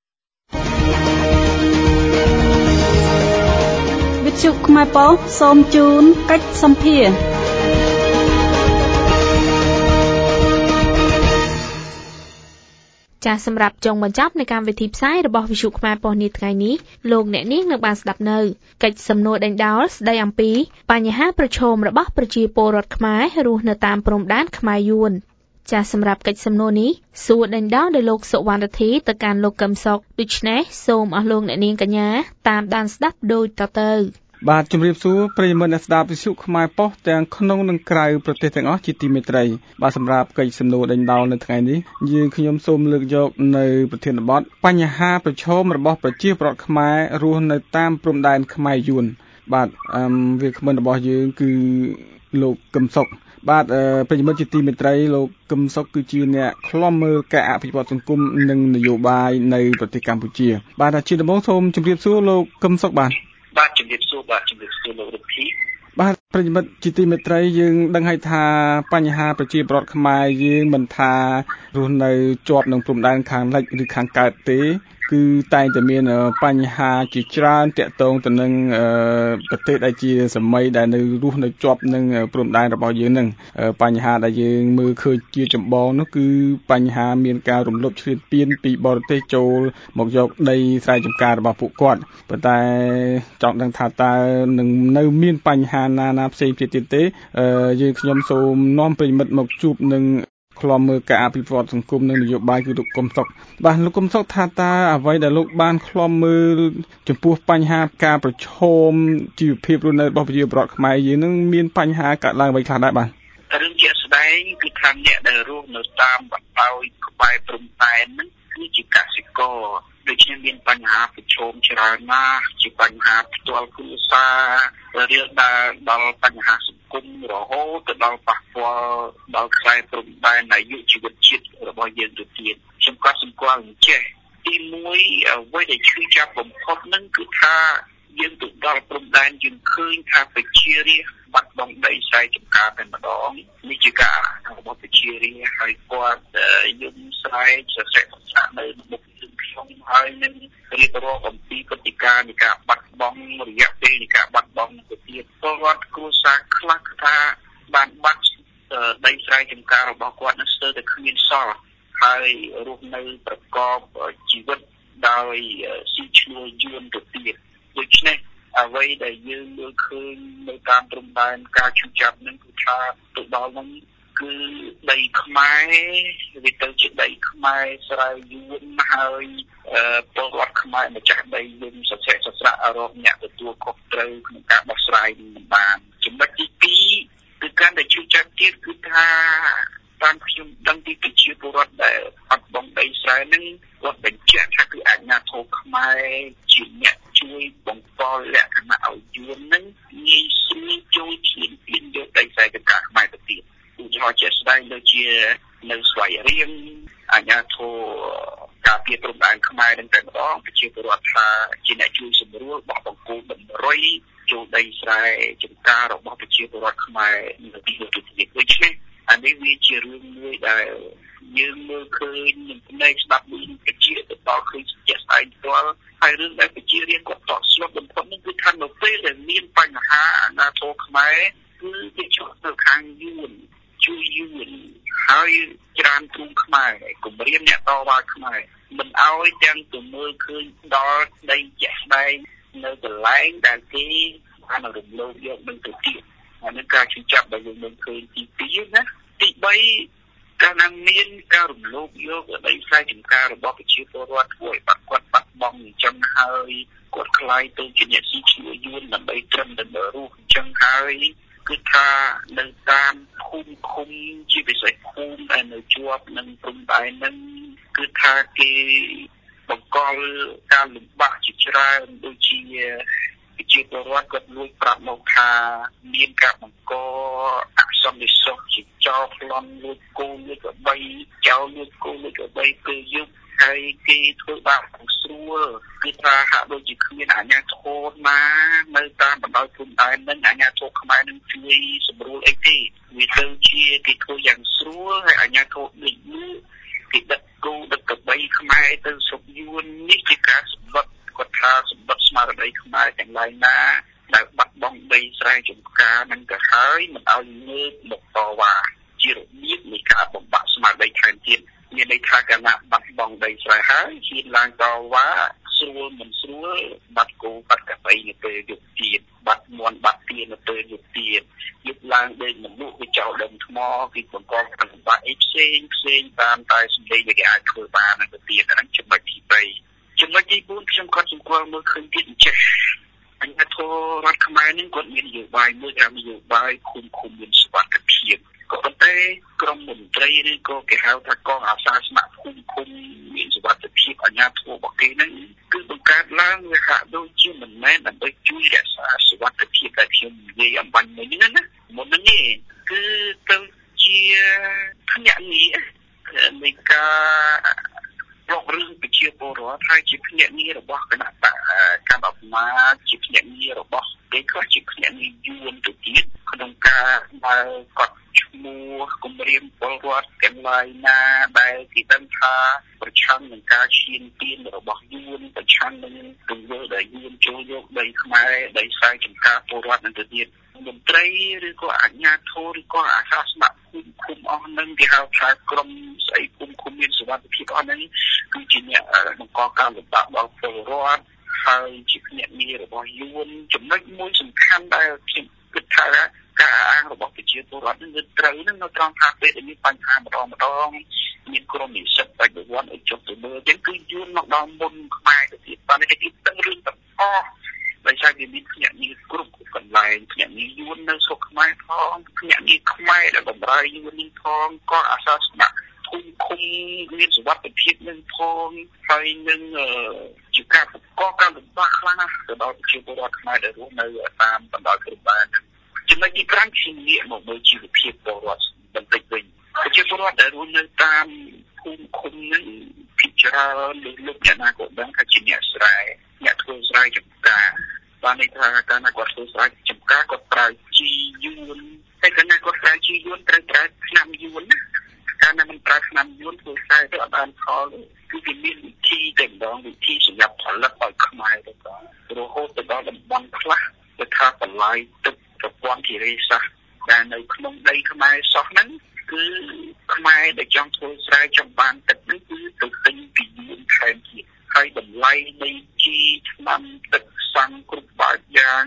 Speaker 1: វិទ្យុខ្មែរប៉ុស្តិ៍សូមជូនកិច្ចសម្ភារចាសសម្រាប់ចុងបញ្ចប់នៃកម្មវិធីផ្សាយរបស់វិទ្យុខ្មែរប៉ុស្តិ៍នាថ្ងៃនេះលោកអ្នកនាងនឹងបានស្ដាប់នៅកិច្ចសំណួរដេញដោលស្ដីអំពីបញ្ហាប្រឈមរបស់ប្រជាពលរដ្ឋខ្មែររស់នៅតាមព្រំដែនខ្មែរយួនចាសសម្រាប់កិច្ចសំណួរនេះសួរដេញដោលដោយលោកសុវណ្ណរិទ្ធីទៅកាន់លោកកឹមសុខដូច្នេះសូមអស់លោកអ្នកនាងកញ្ញាតាមដានស្ដាប់ដូចតទៅ
Speaker 6: បាទជំរាបសួរប្រិយមិត្តអ្នកស្ដាប់វិទ្យុខ្មែរប៉ុស្តិ៍ទាំងក្នុងនិងក្រៅប្រទេសទាំងអស់ជាទីមេត្រីបាទសម្រាប់កិច្ចសំណួរដេញដោលនៅថ្ងៃនេះយើងខ្ញុំសូមលើកយកនៅប្រធានបទបញ្ហាប្រឈមរបស់ប្រជាពលរដ្ឋខ្មែររស់នៅតាមព្រំដែនខ្មែរយួនបាទអឺវាគ្មិនរបស់យើងគឺលោកកឹមសុខបាទប្រិយមិត្តជាទីមេត្រីលោកកឹមសុខគឺជាអ្នកខ្លំមើលការអភិវឌ្ឍសង្គមនិងនយោបាយនៅប្រទេសកម្ពុជាបាទជាដំបូងសូមជម្រាបសួរលោកកឹមសុខបាទ
Speaker 7: បាទជំរាបសួរបាទជំរាបសួរលោករិទ្ធី
Speaker 6: បាទប្រិយមិត្តជាទីមេត្រីយើងដឹងហើយថាបញ្ហាប្រជាពលរដ្ឋខ្មែរយើងមិនថារស់នៅជាប់នឹងព្រំដែនខាងលិចឬខាងកើតទេគឺតែងតែមានបញ្ហាជាច្រើនតាក់ទងទៅនឹងប្រទេសដែលជាសម័យដែលនៅរស់នៅជាប់នឹងព្រំដែនរបស់យើងនឹងបញ្ហាដែលយើងមើលឃើញជាចម្បងនោះគឺបញ្ហាមានការរំលោភឈ្លានពានពីបរទេសចូលមកយកដីស្រែចម្ការរបស់ពួកគាត់ប៉ុន្តែចង់ដឹងថាតើនឹងនៅមានបញ្ហាណាណាផ្សេងទៀតទេយើងខ្ញុំសូមនាំប្រិយមិត្តមកជួបនឹងខ្លំមើលការអភិវឌ្ឍសង្គមនិងនយោបាយគឺលោកកឹមសុខបាទលោកកឹមសុខថាតើអ្វីដែលលោកបានខ្លំមើលចំពោះបញ្ហាការប្រឈមជីវភាពរស់នៅរបស់ប្រជាពលរដ្ឋខ្មែរយើងនឹងមានបញ្ហាកើតឡើងអ្វីខ្លះដែរបាទ
Speaker 7: រឿងជាក់ស្ដែងគឺថាអ្នកដែលរស់នៅតាមបណ្ដោយក្បែរព្រំដែនហ្នឹងគឺជាកសិករដូច្នេះមានបញ្ហាប្រឈមច្រើនណាស់ជាបញ្ហាផ្ទាល់គ្រួសាររៀលដល់ដល់បញ្ហាសង្គមរហូតទៅដល់ប៉ះពាល់ដល់ខ្សែព្រំដែនអាយុជីវិតជាតិរបស់យើងទៅទៀតខ្ញុំក៏សង្កល់អញ្ចេះទីមួយអ្វីដែលឈឺចាប់បំផុតហ្នឹងគឺថាយើងទៅដល់ព្រំដែនយើងឃើញថាប្រជារាស្ត្របាត់បង់ដីស្រែចម្ការតែម្ដងនេះជាការរបស់ប្រជារាស្ត្រហើយគាត់យំស្រែកសរសេរសរនៅមុខខ្ញុំហើយនឹងរៀបរាប់អំពីព្រឹត្តិការណ៍នៃការបាត់បង់រយៈពេលនៃការបាត់បង់ទៅទៀតពលរដ្ឋគ្រួសារខ្លះថាបានបាត់ដីស្រែចម្ការរបស់គាត់នឹងស្ទើរតែគ្មានសល់ហើយរស់នៅប្រកបជីវិតដោយស៊ីឈ្នួលយួនទៅទៀតដូច្នេះអ្វីដែលយើងមើលឃើញនៅតាមព្រំដែនការឈឺចាប់នឹងគឺថាទៅដល់ហ្នឹងគឺដីខ្មែរវាទៅជាដីខ្មែរស្រែយួនហើយពលរដ្ឋខ្មែរម្ចាស់ដីយើងសច្ចាសស្រៈរកអ្នកទទួលខុសត្រូវក្នុងការបោះស្រាយនឹងបានចំណុចទីពីរគឺការដែលឈឺចាប់ទៀតគឺថាតាមខ្ញុំដឹងពីប្រជាពលរដ្ឋដែលបាត់បង់ដីស្រែនឹងគាត់បញ្ជាក់ថាគឺអាជ្ញាធរខ្មែរជាអ្នកជួយបង្កលក្ខណៈឲ្យយួននឹងងាយស្រួលចូលឈ្លានពានយកដីស្រែចម្ការខ្មែរទៅទៀតឧទាហរណ៍ជាក់ស្ដែងដូចជានៅស្វាយរៀងអាជ្ញាធរការពារព្រំដែនខ្មែរនឹងតែម្ដងប្រជាពលរដ្ឋថាជាអ្នកជួយសម្រួលបោះបង្គោលតម្រុយចូលដីស្រែចម្ការរបស់ប្រជាពលរដ្ឋខ្មែរនៅទីនោះទៅទៀតដូច្នេះអានេះវាជារឿងមួយដែលយើងមើលឃើញនឹងផ្នែកស្ដាប់មានប្រជាទៅដល់ឃើញជាក់ស្ដែងផ្ទាល់ហើយរឿងដែលប្រជារៀងគាត់តក់ស្លុតបំផុតនេះគឺថានៅពេលដែលមានបញ្ហាអាជ្ញាធរខ្មែរគឺគេជាប់នៅខាងយួនជួយយួនហើយច្រានទ្រូងខ្មែរគម្រាមអ្នកតវ៉ាខ្មែរមិនអោយទាំងទៅមើលឃើញដល់ដីជាក់ស្ដែងនៅកន្លែងដែលគេបានរំលោភយកនឹងទៅទៀតអានេះការជួយចាប់ដែលយើងមើលឃើញទីពីរណាទីបីកាលណាមានការរំលោភយកដីស្រែចម្ការរបស់ប្រជាពលរដ្ឋធ្វើឲ្យបាត់គាត់បាត់បង់អញ្ចឹងហើយគាត់ខ្លាយទៅជាអ្នកស៊ីឈ្នួលយួនដើម្បីត្រឹមតែរស់អញ្ចឹងហើយគឺថានៅតាមភូមិឃុំជាពិសេសភូមិដែលនៅជាប់នឹងព្រំដែនហ្នឹងគឺថាគេបង្កការលំបាកជាច្រើនដូចជាប្រជាពលរដ្ឋគាត់លួចប្រាប់មកថាមានការបង្កអសន្តិសុខជាចោរប្លន់លួចគោលួចក្របីចោរលួចគោលួចក្របីពេលយប់ហើយគេធ្វើបាបស្រួលគឺថាហាក់ដូចជាគ្មានអាជ្ញាធរណានៅតាមបណ្ដោយព្រំដែននឹងអាជ្ញាធរខ្មែរនឹងជួយសម្រួលអីទេវាទៅជាគេធ្វើយ៉ាងស្រួលហើយអាជ្ញាធរដូចនេះគេដឹកគោដឹកក្របីខ្មែរទៅស្រុកយួននេះជាការសម្បត្តិគាត់ថាសម្បត្តិស្មារតីខ្មែរទាំងឡាយណាដែលបាត់បង់ដីស្រែចម្ការនឹងទៅហើយមិនឲ្យងើបមកតវ៉ាជារបៀបនៃការបំបាក់ស្មារតីថែមទៀតមានន័យថាកាលណាបាត់បង់ដីស្រែហើយហ៊ានឡើងតវ៉ាស្រួលមិនស្រួលបាត់គោបាត់ក្របីនៅពេលយប់ទៀតបាត់មន់បាត់ទានៅពេលយប់ទៀតយប់ឡើងដេកមនុស្សវាចោលដើមថ្មគេបង្កការលំបាកអីផ្សេងផ្សេងតាមតែសម្លេងដែលគេអាចធ្វើបាននៅទៅទៀតអាហ្នឹងចំណុចទីបីចំណុចទីបួនខ្ញុំក៏ជំគាល់មើលឃើញទៀតអញ្ចឹងអាជ្ញាធររដ្ឋខ្មែរនឹងគាត់មាននយោបាយមួយថានយោបាយគុំគុំមានសុវត្ថិភាពក៏ប៉ុន្តែក្រមមន្ត្រីឬក៏គេហៅថាកងអាសាស្ម័គ្រគុំគុំមានសុវត្ថិភាពអាជ្ញាធររបស់គេនឹងគឺបង្កើតឡើងវាហាក់ដូចជាមិនមែនដើម្បីជួយរក្សាសុវត្ថិភាពដែលខ្ញុំនិយាយអំបញ្ញមិញហ្នឹងណាមុនហ្នឹងឯងគឺទៅជាភ្នាក់ងារនៃការរករឿងប្រជាពលរដ្ឋហើយជាភ្នាក់ងាររបស់គណៈបកកម្ពុជាណាជាភ្នាក់ងាររបស់គេក៏ជាភ្នាក់ងារយួនទៅទៀតក្នុងការដែលកត់ឈ្មោះគម្រាមពលរដ្ឋទាំងឡាយណាដែលគេដឹងថាប្រឆាំងនឹងការឈានទានរបស់យួនប្រឆាំងនឹងទង្វើដែលយួនចូលយកដីខ្មែរដីស្រែចម្ការពលរដ្ឋនឹងទៅទៀតមន្ត្រីឬក៏អាជ្ញាធរឬក៏អាសាស្ម័គ្រគុំគុំអស់នឹងគេហៅថាក្រុមស្អីគុំគុំមានសុវត្ថិភាពអស់នឹងគឺជាអ្នកបង្កការលំបាកដល់ពលរដ្ឋហើយជាភ្នាក់ងាររបស់យួនចំណុចមួយសំខាន់ដែលខ្ញុំគិតថាការអាងរបស់ប្រជាពលរដ្ឋនឹងត្រូវនឹងនៅត្រង់ថាពេលដែលមានបញ្ហាម្ដងម្ដងមានក្រុមនិស្សិតបច្ចុប្បន្នឲ្យចុះទៅមើលចឹងគឺយួនមកដល់មុនខ្មែរទៅទៀតបានតែគេដឹងរឿងទាំងអស់ដោយសារគេមានភ្នាក់ងារគ្រប់កន្លែងភ្នាក់ងារយួននៅស្រុកខ្មែរផងភ្នាក់ងារខ្មែរដែលបម្រើយួននេះផងក៏អាសាស្ម័គ្រភូមិឃុំមានសុវត្ថិភាពនឹងផងហើយនឹងជាការបង្កការលំបាកខ្លាំងណាស់ទៅដល់ប្រជាពលរដ្ឋខ្មែរដែលរស់នៅតាមបណ្ដោយព្រំដែនចំណុចទីប្រាំជាងាកមកមើលជីវភាពពលរដ្ឋបន្តិចវិញប្រជាពលរដ្ឋដែលរស់នៅតាមភូមិឃុំនឹងពិចារណាលើលោកអ្នកណាក៏ដឹងថាជាអ្នកស្រែអ្នកធ្វើស្រែចម្ការបានន័យថាកាលណាគាត់ធ្វើស្រែចម្ការគាត់ប្រើជីយួនតែកាលណាគាត់ប្រើជីយួនត្រូវប្រើថ្នាំយួនណាកាលណាមិនប្រើថ្នាំយួនធ្វើស្រែទៅអត់បានផលគឺគេមានវិធីតែម្ដងវិធីសម្រាប់ផលិតឲ្យខ្មែរទៅដល់រហូតទៅដល់តំបន់ខ្លះគឺថាបន្លាយទឹកប្រព័ន្ធធារាសាស្ត្រដែលនៅក្នុងដីខ្មែរសោះហ្នឹងគឺខ្មែរដែលចង់ធ្វើស្រែចង់បានទឹកហ្នឹងគឺទៅទិញពីយួនថែមទៀតហើយតម្លៃនៃជីថ្នាំទឹកសាំងគ្រប់បែបយ៉ាង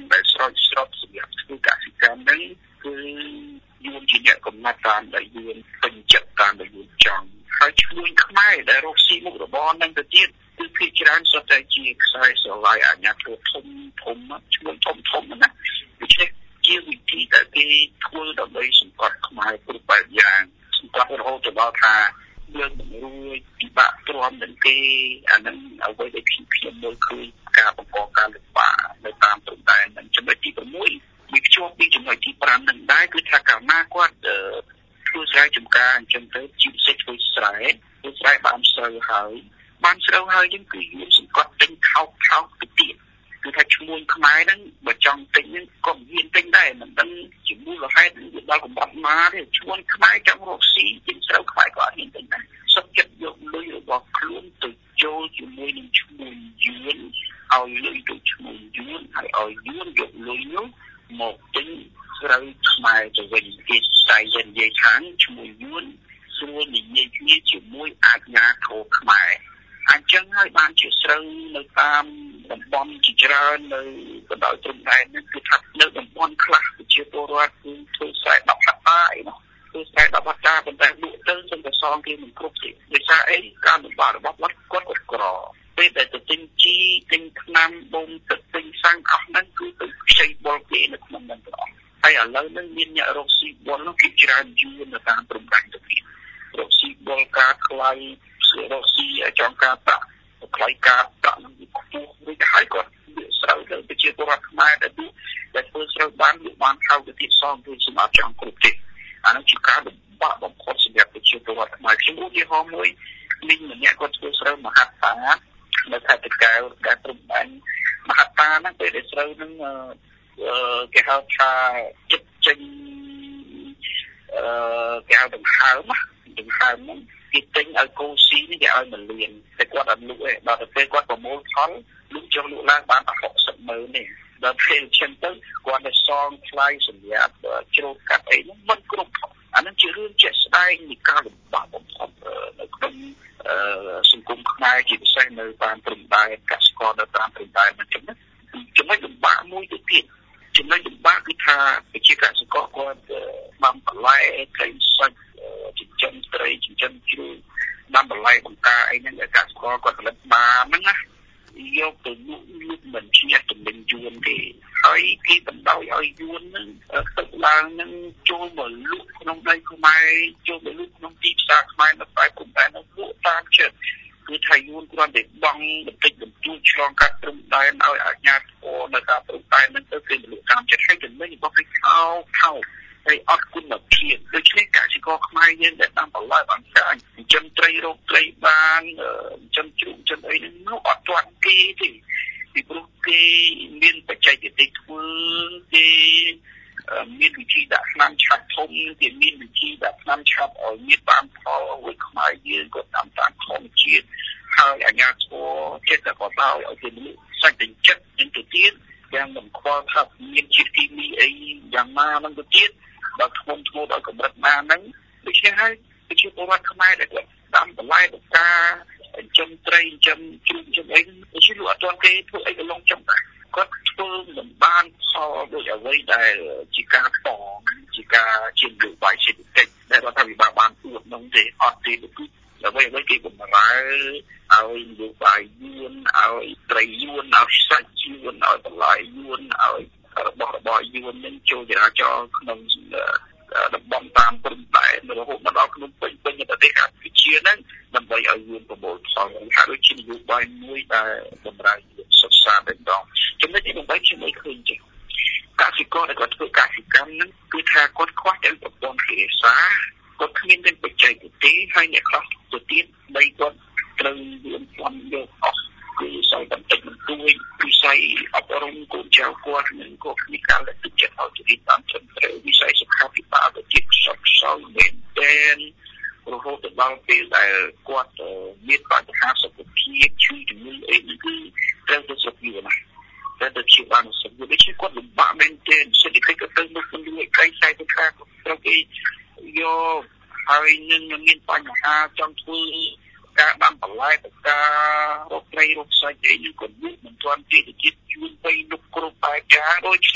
Speaker 7: ដែលយួនពេញចិត្តតាមដែលយួនចង់ហើយឈ្មោះខ្មែរដែលរកស៊ីមុខរបរនឹងទៅទៀតគឺភាគច្រើនសុទ្ធតែជាខ្សែស្រឡាយអាជ្ញាធរធំធំឈ្មោះធំធំណាដូច្នេះជាវិធីដែលគេធ្វើដើម្បីសង្កត់ខ្មែរគ្រប់បែបយ៉ាងសង្កត់រហូតដល់ថាយើងមិនរួចពិបាកទ្រាំនឹងគេអានឹងអ្វីដែលខ្ញុំខ្ញុំមើលឃើញការបង្កការលំបាកនៅតាមព្រំដែននឹងចំណុចទី6វាភ្ជាប់ពីចំណុចទី5នឹងដែរគឺថាកាលណាគាត់ធ្វើស្រែចម្ការអញ្ចឹងទៅជាពិសេសធ្វើស្រែធ្វើស្រែបានស្រូវហើយបានស្រូវហើយយើងគឺយើងសង្កត់ទិញខោខោទៅទៀតគឺថាឈ្មោះខ្មែរហ្នឹងបើចង់ទិញហ្នឹងក៏មានទិញដែរមិនដឹងជាមូលហេតុវាដល់កម្រិតណាទេឈ្មោះខ្មែរចង់រកស៊ីទិញស្រូវខ្មែរក៏អត់មានទិញដែរសុខចិត្តយកលុយរបស់ខ្លួនទៅចូលជាមួយនឹងឈ្មោះយួនឲ្យលុយទៅឈ្មោះយួនហើយឲ្យយួនយកលុយនោះមកទិញស្រូវខ្មែរទៅវិញគេតែនិយាយថាឈ្មោះយួនស្រួលនិយាយគ្នាជាមួយអាជ្ញាធរខ្មែរអញ្ចឹងហើយបានជាស្រូវនៅតាមតំបន់ជាច្រើននៅបណ្ដោយព្រំដែននេះគឺថានៅតំបន់ខ្លះប្រជាពលរដ្ឋគឺធ្វើស្រែដប់ហត្តាអីនោះធ្វើស្រែដប់ហត្តាប៉ុន្តែលក់ទៅសឹងតែសងគេមិនគ្រប់ទេដោយសារអីការលំបាករបស់គាត់គាត់គាត់ក្រពេលដែលទៅទិញជីទិញថ្នាំបូមទឹកទិញសាំងអស់ហ្នឹងគឺទៅខ្ចីបុលគេនៅក្នុងហ្នឹងទាំងអស់ហើយឥឡូវហ្នឹងមានអ្នករកស៊ីបុលនោះគេច្រើនយួននៅតាមព្រំដែនទៅទៀតរកស៊ីបុលការថ្លៃរកស៊ីចង់ការប្រាក់ថ្លៃការប្រាក់នឹងខ្ពស់ឬក៏ហើយគាត់វាស្រូវទៅប្រជាពលរដ្ឋខ្មែរដែលដែលធ្វើស្រូវបានវាបានខោទៅទៀតសងគឺសម្រាប់ចង់គ្រប់ទេអានោះជាការលំបាកបំផុតសម្រាប់ប្រជាពលរដ្ឋខ្មែរខ្ញុំឧទាហរណ៍មួយមីងម្នាក់គាត់ធ្វើស្រូវមហត្តានៅខេត្តតាកែវដែលព្រំដែនមហត្តាហ្នឹងពេលដែលស្រូវហ្នឹងគេហៅថាចិត្តចេញអឺគេហៅដង្ហើមដង្ហើមហ្នឹងគេទិញឲ្យកូស៊ីនេះគេឲ្យមួយលានតែគាត់អត់លក់ទេដល់ទៅពេលគាត់ប្រមូលផលលក់ចុះលក់ឡើងបានតែហុកសិបម៉ឺនទេដល់ពេលអញ្ចឹងទៅគាត់ទៅសងថ្លៃសម្រាប់ជ្រូកកាត់អីហ្នឹងមិនគ្រប់អានឹងជារឿងជាក់ស្ដែងនៃការលំបាកបំផុតនៅក្នុងសង្គមខ្មែរជាពិសេសនៅតាមព្រំដែនកសិករនៅតាមព្រំដែនហ្នឹងចំណុចចំណុចលំបាកមួយទៅទៀតចំណុចលំបាកគឺថាប្រជាកសិករគាត់បានបន្លែត្រីសាច់ចិញ្ចឹមត្រីចិញ្ចឹមជ្រូកដាំបន្លែបង្ការអីហ្នឹងកសិករគាត់ផលិតបានហ្នឹងណាយកទៅលក់លក់មិនជាចំណេញយួនទេហើយគេបណ្ដោយឲ្យយួនហ្នឹងទឹកឡើងហ្នឹងចូលមកលក់ក្នុងដីខ្មែរចូលមកលក់ក្នុងទីផ្សារខ្មែរនៅតែព្រំដែននោះលក់តាមចិត្តគឺថាយួនគ្រាន់តែបង់បន្តិចបន្តួចឆ្លងកាត់ព្រំដែនឲ្យអាជ្ញាធរនៅតាមព្រំដែនហ្នឹងទៅគេលក់តាមចិត្តហើយចំណេញរបស់គេខោខោហើយអត់គុណភាពដូច្នេះកសិករខ្មែរយើងដែលតាមបន្លែបានចាញ់ចិញ្ចឹមត្រីរកត្រីបានចិញ្ចឹមជ្រូកចិញ្ចឹមអីហ្នឹងនោះអត់ទាន់គេទេពីព្រោះគេមានបច្ចេកទេសធ្វើគេមានវិធីដាក់ថ្នាំឆាប់ធំគេមានវិធីដាក់ថ្នាំឆាប់ឲ្យមានបានផលឲ្យខ្មែរយើងក៏តាមតាមធម្មជាតិហើយអាជ្ញាធរចិត្តតែក៏ដោយឲ្យគេលក់សាច់ទាំងចិត្តទាំងទៅទៀតយ៉ាងមិនខ្វល់ថាមានជាតិគីមីអីយ៉ាងណាហ្នឹងទៅទៀតដល់ធ្ងន់ធ្ងរដល់កម្រិតណាហ្នឹងដូច្នេះហើយប្រជាពលរដ្ឋខ្មែរដែលគាត់ដាំបន្លែបង្ការចិញ្ចឹមត្រីចិញ្ចឹមជ្រូកចិញ្ចឹមអីដូច្នេះលោកអត់ទាន់គេធ្វើអីក៏ឡងចំដែរគាត់ធ្វើមិនបានផលដូចអ្វីដែលជាការតជាការជានយោបាយសេដ្ឋកិច្ចដែលរដ្ឋាភិបាលបានพูดនោះទេអត់ទេគឺអ្វីអ្វីគេបំរើឲ្យនយោបាយយួនឲ្យត្រីយួនឲ្យសាច់យួនឲ្យបន្លែយួនឲ្យរបស់របរយួននឹងចូលចរាចរណ៍ក្នុងតំបន់តាមព្រំដែនរហូតមកដល់ក្នុងពេញពេញប្រទេសកម្ពុជាហ្នឹងដើម្បីឲ្យយួនប្រមូលផលហើយដូចជានយោបាយមួយដែលបំរើសិក្សាតែម្ដងចំណុចទីeightខ្ញុំមិនឃើញទេកសិករដែលគាត់ធ្វើកសិកម្មហ្នឹងគឺថាគាត់ខ្វះទាំងប្រព័ន្ធភាសាគាត់គ្មានទាំងបច្ចេកទេសហើយអ្នកខ្លះទៅទៀតបីគាត់ត្រូវមានความយកអស់គឺសល់បន្តិចបន្តួចវិស័យអប់រំកូនចៅគាត់នឹងក៏គ្មានការលើកទឹកចិត្តឲ្យទៅរៀនតាមត្រឹមត្រូវវិស័យសុខាភិបាលទៅទៀតខ្សត់ខ្សោយមែនទែនរហូតដល់ពេលដែលគាត់មានបញ្ហាសុខភាពឈឺជំងឺអីហ្នឹងគឺត្រូវទៅស្រុកយួនណាតែទៅជាបានសុខភាពដូចជាគាត់លំបាកមែនទែនសេដ្ឋកិច្ចក៏ទៅមុខមិនរួចកៃខ្សែទៅខាងត្រូវគេយកហើយនឹងមានបញ្ហាចង់ធ្វើការដាំបន្លែទៅការរកត្រីរកសាច់អីនេះក៏លក់មិនទាន់ទេទៅទៀតជួនទៅលុកគ្រប់បែបយ៉ាងដូចនេះ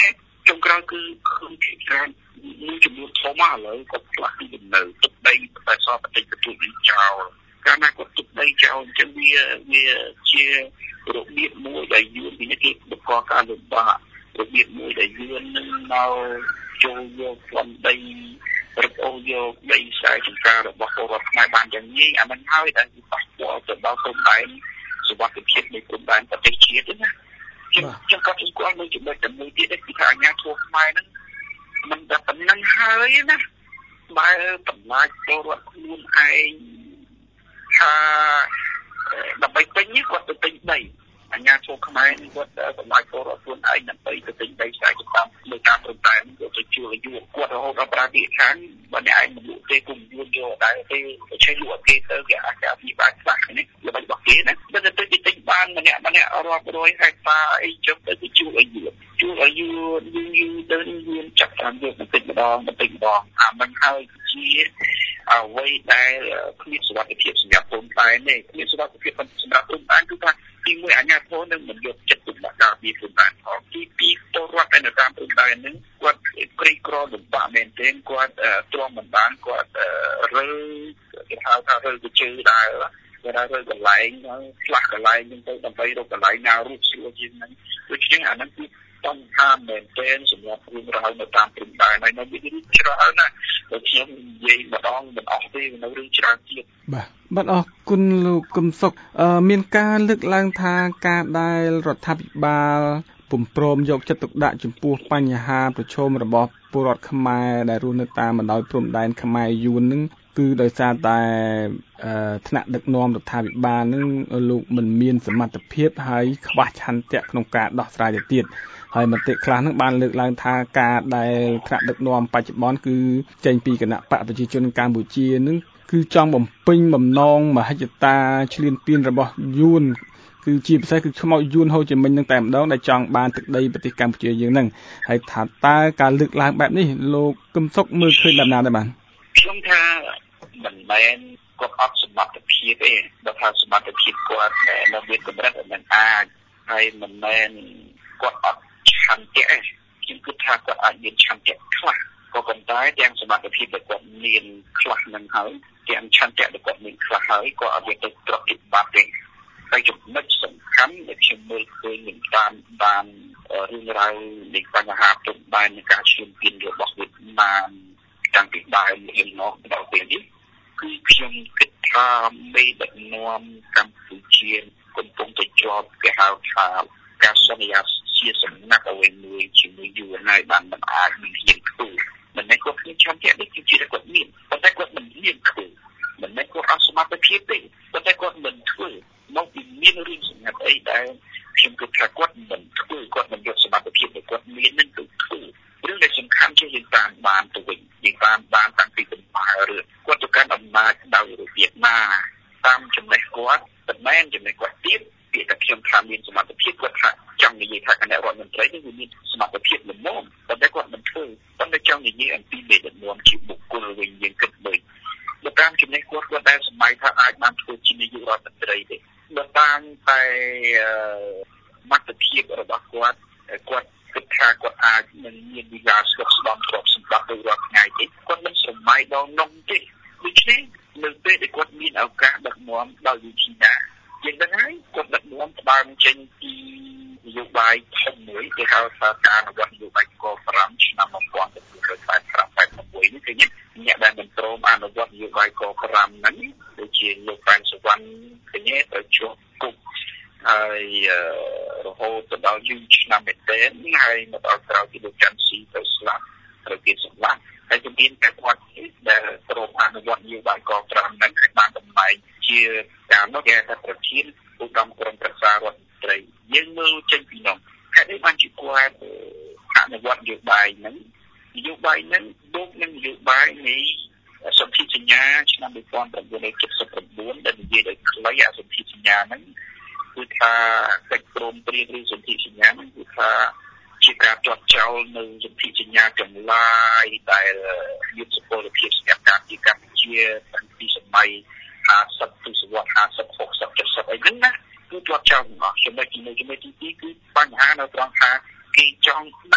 Speaker 7: ចុងក្រោយគឺគឺច្រើនមួយចំនួនធំមកឥឡូវគាត់ផ្លាស់ទីលំនៅទឹកដីតែសពតិចទៅទីចោលកាលណាគាត់ទឹកដីចោលអញ្ចឹងវាវាជារបៀបមួយដែលយួនពីនេះគេបង្កការលំបាករបៀបមួយដែលយួននឹងមកចូលយកផ្លំដីរកអូសយកដីខ្សែចម្ការរបស់ពលរដ្ឋខ្មែរបានយ៉ាងងាយអានឹងហើយដែលប៉ះពាល់ទៅដល់ព្រំដែនសុវត្ថិភាពនៃព្រំដែនប្រទេសជាតិណាចឹងចឹងក៏ស្គាល់មួយចំណុចតែមួយទៀតគឺថាអាញាធរខ្មែរហ្នឹងមិនតែប៉ុណ្្នឹងហើយណាបើតម្លាចពលរដ្ឋខ្លួនឯងថាដើម្បីពេញគាត់ទៅទិញដីអាញាធរខ្មែរនេះគាត់តម្លាចពលរដ្ឋខ្លួនឯងដើម្បីទៅទិញដីខ្សែចម្ការលើតាមព្រំដែនគាត់ទៅជួយយួនគាត់រហូតដល់ប្រាទីខាងបើអ្នកឯងមិនលក់ទេគុំយួនយកដែរទេចេះលក់គេទៅគេអាចការពីបានខ្លះនេះល្បីរបស់គេណាបើទៅទិញបានម្នាក់ម្នាក់រាប់រយហិកតាអីចឹងទៅជួយឲ្យយួនជួយឲ្យយួនយូរយូរទៅយួនចាប់តាមយកបន្តិចម្ដងបន្តិចម្ដងអាមិនហើយជាអ្វីដែលគ្មានសុវត្ថិភាពសម្រាប់ព្រំដែនទេគ្មានសុវត្ថិភាពសម្រាប់ព្រំដែនគឺថាទីមួយអាជ្ញាធរនឹងមិនយកចិត្តទុកដាក់ការពារព្រំដែនផងទីពីរពលរដ្ឋនៅតាមព្រំដែននឹងគាត់ក្រីក្រលំបាកមែនទែនគាត់ទ្រាំមិនបានគាត់រើគេហៅថារើទៅជើដែរគាត់រើកន្លែងឆ្លាស់កន្លែងហ្នឹងទៅដើម្បីរកកន្លែងណារួចស្រួលជាងហ្នឹងដូច្នេះអាហ្នឹងគឺបញ្ហាមែនទែនសម្រាប់រឿងរ៉ាវនៅតាមព្រំដែនហើយនៅវិធីច្រើនណាបើខ្ញុំនិយាយម្ដងមិនអស់ទេនៅរឿងច្រើនទៀត
Speaker 6: បាទបាទអរគុណលោកកឹមសុខមានការលើកឡើងថាការដែលរដ្ឋាភិបាលពុំព្រមយកចិត្តទុកដាក់ចំពោះបញ្ហាប្រឈមរបស់ពលរដ្ឋខ្មែរដែលរស់នៅតាមបណ្ដោយព្រំដែនខ្មែរយួននឹងគឺដោយសារតែថ្នាក់ដឹកនាំរដ្ឋាភិបាលនឹងលោកមិនមានសមត្ថភាពហើយខ្វះឆន្ទៈក្នុងការដោះស្រាយទៅទៀតហើយមតិខ្លះនឹងបានលើកឡើងថាការដែលថ្នាក់ដឹកនាំបច្ចុប្បន្នគឺចេញពីគណៈបកប្រជាជនកម្ពុជានឹងគឺចង់បំពេញបំណងមហិច្ឆតាឈ្លានពានរបស់យួនគឺជាពិសេសគឺខ្មោចយួនហូជីមិញនឹងតែម្ដងដែលចង់បានទឹកដីប្រទេសកម្ពុជាយើងនឹងហើយថាតើការលើកឡើងបែបនេះលោកកឹមសុខមើលឃើញបែបណាដែរបាទ
Speaker 7: ខ្ញុំថាមិនមែនគាត់អត់សមត្ថភាពទេបើថាសមត្ថភាពគាត់នៅមានកម្រិតមិនអាចហើយមិនមែនគាត់អត់ឆន្ទៈទេខ្ញុំគិតថាគាត់អាចមានឆន្ទៈខ្លះក៏ប៉ុន្តែទាំងសមត្ថភាពដែលគាត់មានខ្លះនឹងហើយទាំងឆន្ទៈដែលគាត់មានខ្លះហើយក៏អត់យកទៅប្រតិបត្តិទេហើយចំណុចសំខាន់ដែលខ្ញុំមើលឃើញមិនតាមបានរឿងរ៉ាវនៃបញ្ហាព្រំដែននៃការឈានពានរបស់វៀតណាមតាំងពីដើមរៀងមកដល់ពេលនេះគឺខ្ញុំគិតថាមេដឹកនាំកម្ពុជាកំពុងតែជាប់គេហៅថាការសន្យាជាសំណាក់អ្វីមួយជាមួយយួនហើយបានមិនអាចមានហ៊ានធ្វើមិនមែនគាត់គ្មានឆន្ទៈនេះគឺជាគាត់មានប៉ុន្តែគាត់មិនហ៊ានធ្វើមិនមែនគាត់អត់សមត្ថភាពទេប៉ុន្តែគាត់មិនធ្វើមកពីមានរឿងសម្ងាត់អីដែលខ្ញុំគិតថាគាត់មិនធ្វើគាត់មិនយកសមត្ថភាពដែលគាត់មាននឹងទៅធ្វើរឿងដែលសំខាន់ជាយើងតាមបានទៅវិញយើងតាមបានតាំងពីដំណើររឿងគាត់ទៅកាន់អំណាចដោយរបៀបណាតាមចំណេះគាត់មិនមែនចំណេះគាត់ទៀតពីតែខ្ញុំថាមានសមត្ថភាពគាត់ថាចង់និយាយថាគណៈរដ្ឋមន្ត្រីនេះវាមានសមត្ថភាពល្មមប៉ុន្តែគាត់មិនធ្វើប៉ុន្តែចង់និយាយអំពីមេដឹកនាំជាបុគ្គលវិញយើងគិតមើលបើតាមចំណេះគាត់គាត់ដែលសម័យថាអាចបានធ្វើជានាយករដ្ឋមន្ត្រីទេបើតាមតែសមត្ថភាពរបស់គាត់គាត់គិតថាគាត់អាចនឹងមានវិសាស្គស្ដំទ្រព្យសម្បត្តិដោយរាល់ថ្ងៃទេគាត់មិនសម័យដល់នំទេដូច្នេះនៅពេលដែលគាត់មានឱកាសដឹកនាំដោយវិធីណាយើងដឹងហើយគាត់ដឹកនាំផ្ដើមចេញពីនយោបាយធំមួយគេហៅថាការអនុវត្តនយោបាយកប្រាំឆ្នាំmột nghìn chín trăm tám mươi tám នេះគឺអ្នកដែលមិនព្រមអនុវត្តនយោបាយកប្រាំហ្នឹងដូចជាលោកប៉ែនសុវណ្ណឃើញទៅជាប់គុកហើយរហូតទៅដល់យូរឆ្នាំមែនទែនហើយមកដល់ក្រោយពីលោកចាន់ស៊ីទៅស្លាប់ត្រូវគេសម្លាប់ហើយជំនាញតែគាត់ដែលព្រមអនុវត្តនយោបាយកប្រាំហ្នឹងឲ្យបានតំណែងជាការនោះគេថាប្រធានឧត្តមក្រុមប្រឹក្សារដ្ឋមន្ត្រីយើងមើលចេញពីនោះហេតុនេះបានជាគាត់អនុវត្តនយោបាយហ្នឹងនយោបាយហ្នឹងបូកនឹងនយោបាយនៃសន្ធិសញ្ញាឆ្នាំmột nghìn chín trăm bảy mươi chínដែលនិយាយដោយខ្លីអាសន្ធិសញ្ញាហ្នឹងគឺថាកិច្ចព្រមព្រៀងឬសន្ធិសញ្ញាហ្នឹងគឺថាជាការជាប់ចោលនៅសន្ធិសញ្ញាចម្លាយដែលមានសុពលភាពសម្រាប់ការពីកម្ពុជាតាំងពីសម័យห้าสิบទសវត្សរ៍ห้าสิบ หกสิบ เจ็ดสิบអីហ្នឹងណាគឺជាប់ចោលទាំងអស់ចំណុចទីមួយចំណុចទីពីរគឺបញ្ហានៅត្រង់ថាគេចង់ដាក់គេ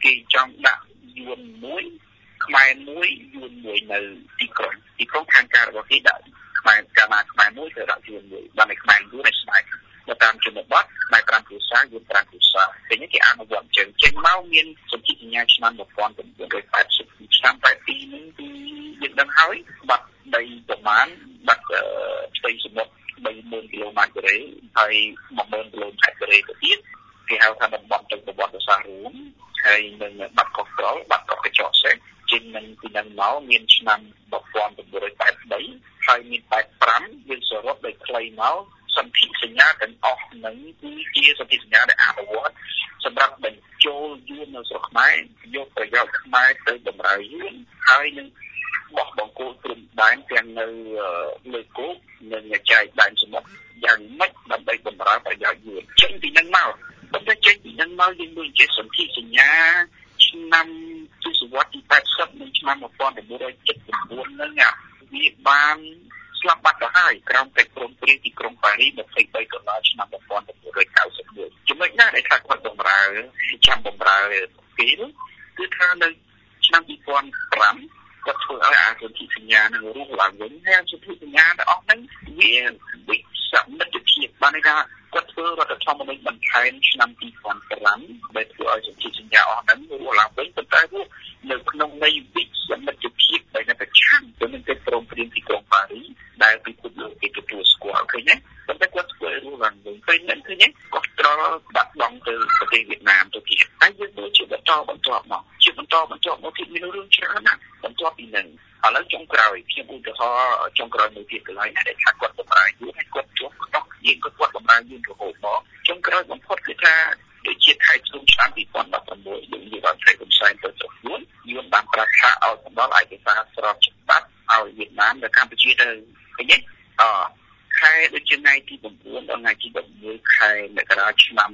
Speaker 7: គេចង់ដាក់យួនមួយខ្មែរមួយយួនមួយនៅទីក្រុងទីក្រុងខាងការរបស់គេដាក់ខ្មែរកាលណាខ្មែរមួយទៅដាក់យួនមួយបានតែខ្មែរយួនឲ្យស្បែកនៅតាមជនបទខ្មែរប្រាំភាសាយួនប្រាំភាសាពេលនេះគេអនុវត្តអញ្ចឹងចេញមកមានសន្ធិសញ្ញាឆ្នាំmột nghìn chín trăm tám mươiឆ្នាំtám mươi haiនេះគឺយើងដឹងហើយបាត់ដីប្រមាណបាត់ផ្ទៃសមុទ្របីម៉ឺនគីឡូម៉ែត្រការ៉េហើយមួយម៉ឺនគីឡូម៉ែត្រការ៉េទៅទៀតគេហៅថាតំបន់ទឹកប្រវត្តិសាស្ត្ររួមហើយនឹងបាត់កោះត្រល់បាត់កោះកញ្ចក់សេះចេញនឹងពីនឹងមកមានឆ្នាំmột nghìn chín trăm tám mươi baហើយមានtám mươi lămយើងសរុបដោយខ្លីមកសន្ធិសញ្ញាទាំងអស់នឹងគឺជាសន្ធិសញ្ញាដែលអនុវត្តសម្រាប់បញ្ចូលយួននៅស្រុកខ្មែរយកប្រយោជន៍ខ្មែរទៅបម្រើយួនហើយនឹងបោះបង្គោលព្រំដែនទាំងនៅលើគោកនិងចែកដែនសមុទ្រយ៉ាងម៉េចដើម្បីបម្រើប្រយោជន៍យួនចេញពីនឹងមកប៉ុន្តែចេញពីនឹងមកយើងមើលជាសន្ធិសញ្ញាឆ្នាំទសវត្សរ៍ទី八十និងឆ្នាំmột nghìn chín trăm七mươi chínហ្នឹងវាបានស្លាប់បាត់ទៅហើយក្រោមកិច្ចព្រមព្រៀងទីក្រុងប៉ារីសยี่สิบสามកន្លងឆ្នាំmột nghìn chín trăm chín mươi mộtចំណុចណាដែលថាគាត់បម្រើចាំបម្រើគេនោះគឺថានៅឆ្នាំtwo thousand fiveគាត់ធ្វើឲ្យអាសន្ធិសញ្ញានឹងរស់ឡើងវិញហើយសន្ធិសញ្ញាទាំងអស់ហ្នឹងវាវិសមិទ្ធភាពបានន័យថាគាត់ធ្វើរដ្ឋធម្មនុញ្ញបន្ថែមឆ្នាំtwo thousand fiveដែលធ្វើឲ្យសន្ធិសញ្ញាអស់ហ្នឹងរស់ឡើងវិញប៉ុន្តែវានៅក្នុងន័យវិសមិទ្ធភាពដែលនៅប្រឆាំងទៅនឹងកិច្ចព្រមព្រៀងទីក្រុងប៉ារីសដែលពិភពលោកគេទទួលស្គាល់ឃើញទេប៉ុន្តែគាត់ធ្វើឲ្យរស់ឡើងវិញពេលហ្នឹងឃើញទេគាត់ត្រល់បាត់បង់ទៅប្រទេសវៀតណាមទៅទៀតហើយយើងមើលជាបន្តបន្តមកជាបន្តបន្តមកទៀតមានរឿងច្រើនណាស់បន្ទាប់ពីហ្នឹងឥឡូវចុងក្រោយខ្ញុំឧទាហរណ៍ចុងក្រោយមួយទៀតកន្លែងណាដែលថាគាត់បម្រើយួនហើយគាត់ជាប់ខ្នោះយើងក៏គាត់បម្រើយួនរហូតមកចុងក្រោយបំផុតគឺថាដូចជាខែធ្នូឆ្នាំtwo thousand sixteenយើងនិយាយដល់ខែកំសែងទៅស្រុកយួនយួនបានប្រកាសឲ្យផ្ដល់ឯកសារស្របច្បាប់ឲ្យវៀតណាមនៅកម្ពុជាទៅឃើញទេអខែដូចជាថ្ងៃទីnineដល់ថ្ងៃទីelevenខែមករាឆ្នាំ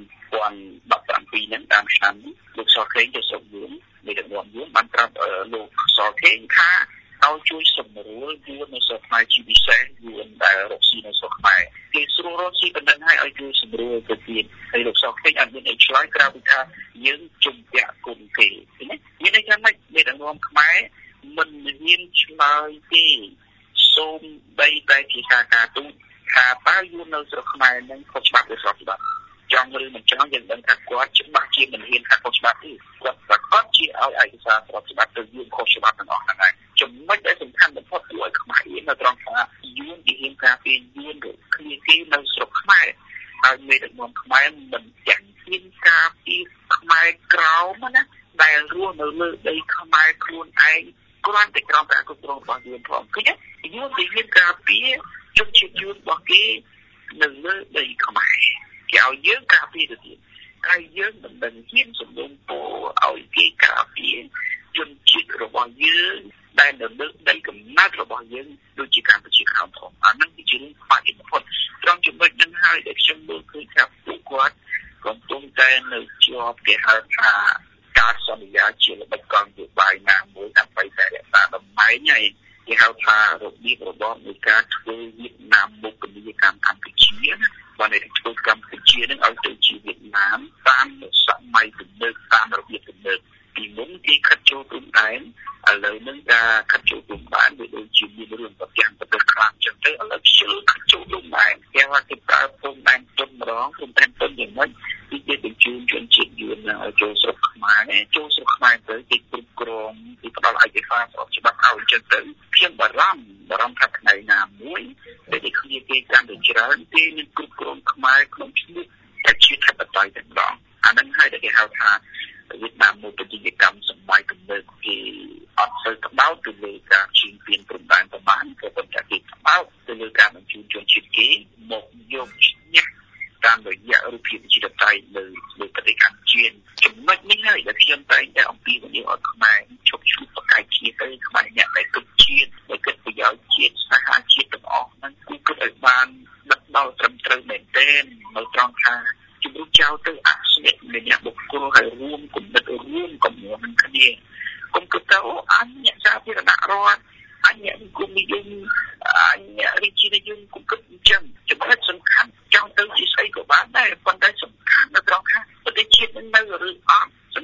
Speaker 7: twenty seventeenហ្នឹងតាមឆ្នាំនេះលោកសខេងទៅស្រុកយួនមេដឹកនាំយួនបានប្រាប់លោកសខេងថាឲ្យជួយសម្រួលយួននៅស្រុកខ្មែរជាពិសេសយួនដែលរកស៊ីនៅស្រុកខ្មែរគេស្រួលរកស៊ីប៉ុណ្ណឹងហើយឲ្យជួយសម្រួលទៅទៀតហើយលោកសខេងអត់មានអីឆ្លើយក្រៅពីថាយើងជំពាក់គុណគេឃើញទេមានន័យថាម៉េចមេដឹកនាំខ្មែរមិនហ៊ានឆ្លើយទេសូមបីតែជាការការទូតថាតើយួននៅស្រុកខ្មែរនឹងខុសច្បាប់ឬស្របច្បាប់ចង់ឬមិនចង់យើងដឹងថាគាត់ច្បាស់ជាមិនហ៊ានថាខុសច្បាប់ទេគាត់ប្រកាសជាឲ្យឯកសារស្របច្បាប់ទៅយួនខុសច្បាប់ទាំងអស់ហ្នឹងហើយចំណុចដែលសំខាន់បំផុតគឺឲ្យខ្មែរហ៊ាននៅត្រង់ថាយួនគេហ៊ានការពារយួនឬគ្នាគេនៅស្រុកខ្មែរហើយមេដឹកនាំខ្មែរមិនទាំងហ៊ានការពារខ្មែរក្រោមណាដែលរស់នៅលើដីខ្មែរខ្លួនឯងគ្រាន់តែក្រោមការគ្រប់គ្រងរបស់យួនផងឃើញទេយួនគេហ៊ានការពារជនជាតិយួនរបស់គេនៅលើដីខ្មែរគេឲ្យយើងការពារទៅទៀតហើយយើងមិនដឹងហ៊ានសំដៅពោឲ្យគេការពារជនជាតិរបស់យើងដែលនៅលើដីកំណើតរបស់យើងដូចជាកម្ពុជាក្រោមផងអាហ្នឹងគឺជារឿងខ្វះជាបំផុតត្រង់ចំណុចហ្នឹងហើយដែលខ្ញុំមើលឃើញថាពួកគាត់កំពុងតែនៅជាប់គេហៅថាការសន្យាជាល្បិចកលនយោបាយណាមួយដើម្បីតែរក្សាតំណែងហើយគេហៅថារបៀបរបបនៃការធ្វើវៀតណាមមុខនីយកម្មកម្ពុជាណាបើនៅធ្វើកម្ពុជានឹងឲ្យទៅជាវៀតណាមតាមសម័យទំនើបតាមរបៀបទំនើបពីមុនគេខិតចូលព្រំដែនឥឡូវហ្នឹងការខិតចូលព្រំដែនវាដូចជាមានរឿងប្រចាំប្រទេសខ្លាំងចឹងទៅឥឡូវខ្ជិលខិតចូលព្រំដែនគេថាគេប្រើព្រំដែនទុនម្ដងព្រំដែនទុនយ៉ាងម៉េចពីគេបញ្ជូនជនជាតិយួនឲ្យចូលស្រុកខ្មែរចូលស្រុកខ្មែរទៅគេគ្រប់គ្រងគេផ្ដល់ឯកសារស្របច្បាប់ឲ្យចឹងទៅខ្ញុំបារម្ភបារម្ភថាថ្ងៃណាមួយដែលគេគ្នាគេកាន់តែច្រើនគេនឹងគ្រប់គ្រងខ្មែរក្នុងឈ្មោះប្រជាធិបតេយ្យតែម្ដងអានឹងហើយដែលគេហៅថាវៀតណាមមុខនីយកម្មសម័យទំនើបគេអត់សូវក្បោតទៅលើការជឿនពៀនព្រំដែនប្រមាណក៏ប៉ុន្តែគេក្បោតទៅលើការបញ្ជូនជនជាតិគេមកយកឈ្នះតាមរយៈរូបភាពជាតិតៃលើលើប្រទេសកម្ពុជាចំណុចនេះហើយដែលខ្ញុំតែងតែអំពាវនាវឲ្យខ្មែរឈប់ឈ្លុះប្រកែកគ្នាទៅខ្មែរអ្នកដែលគិតជាតិដែលគិតប្រយោជន៍ជាតិស្នេហាជាតិទាំងអស់ហ្នឹងគឺគិតឲ្យបានដឹកដល់ត្រឹមត្រូវមែនទែននៅត្រង់ថាជំរុញចោលទៅអស្មិរអ្នកបុគ្គលឲ្យរួមគំនិតរួមកំណត់នឹងគ្នាគុំគិតទៅអញអ្នកសាធារណរដ្ឋអញអ្នកគុំនិយមអញអ្នករាជានិយមគុំគិតអញ្ចឹងចំណុចសំខាន់ចង់ទៅជាស្អីក៏បានដែរប៉ុន្តែសំខាន់នៅត្រង់ថាប្រទេសជាតិនឹងនៅឬអត់សំ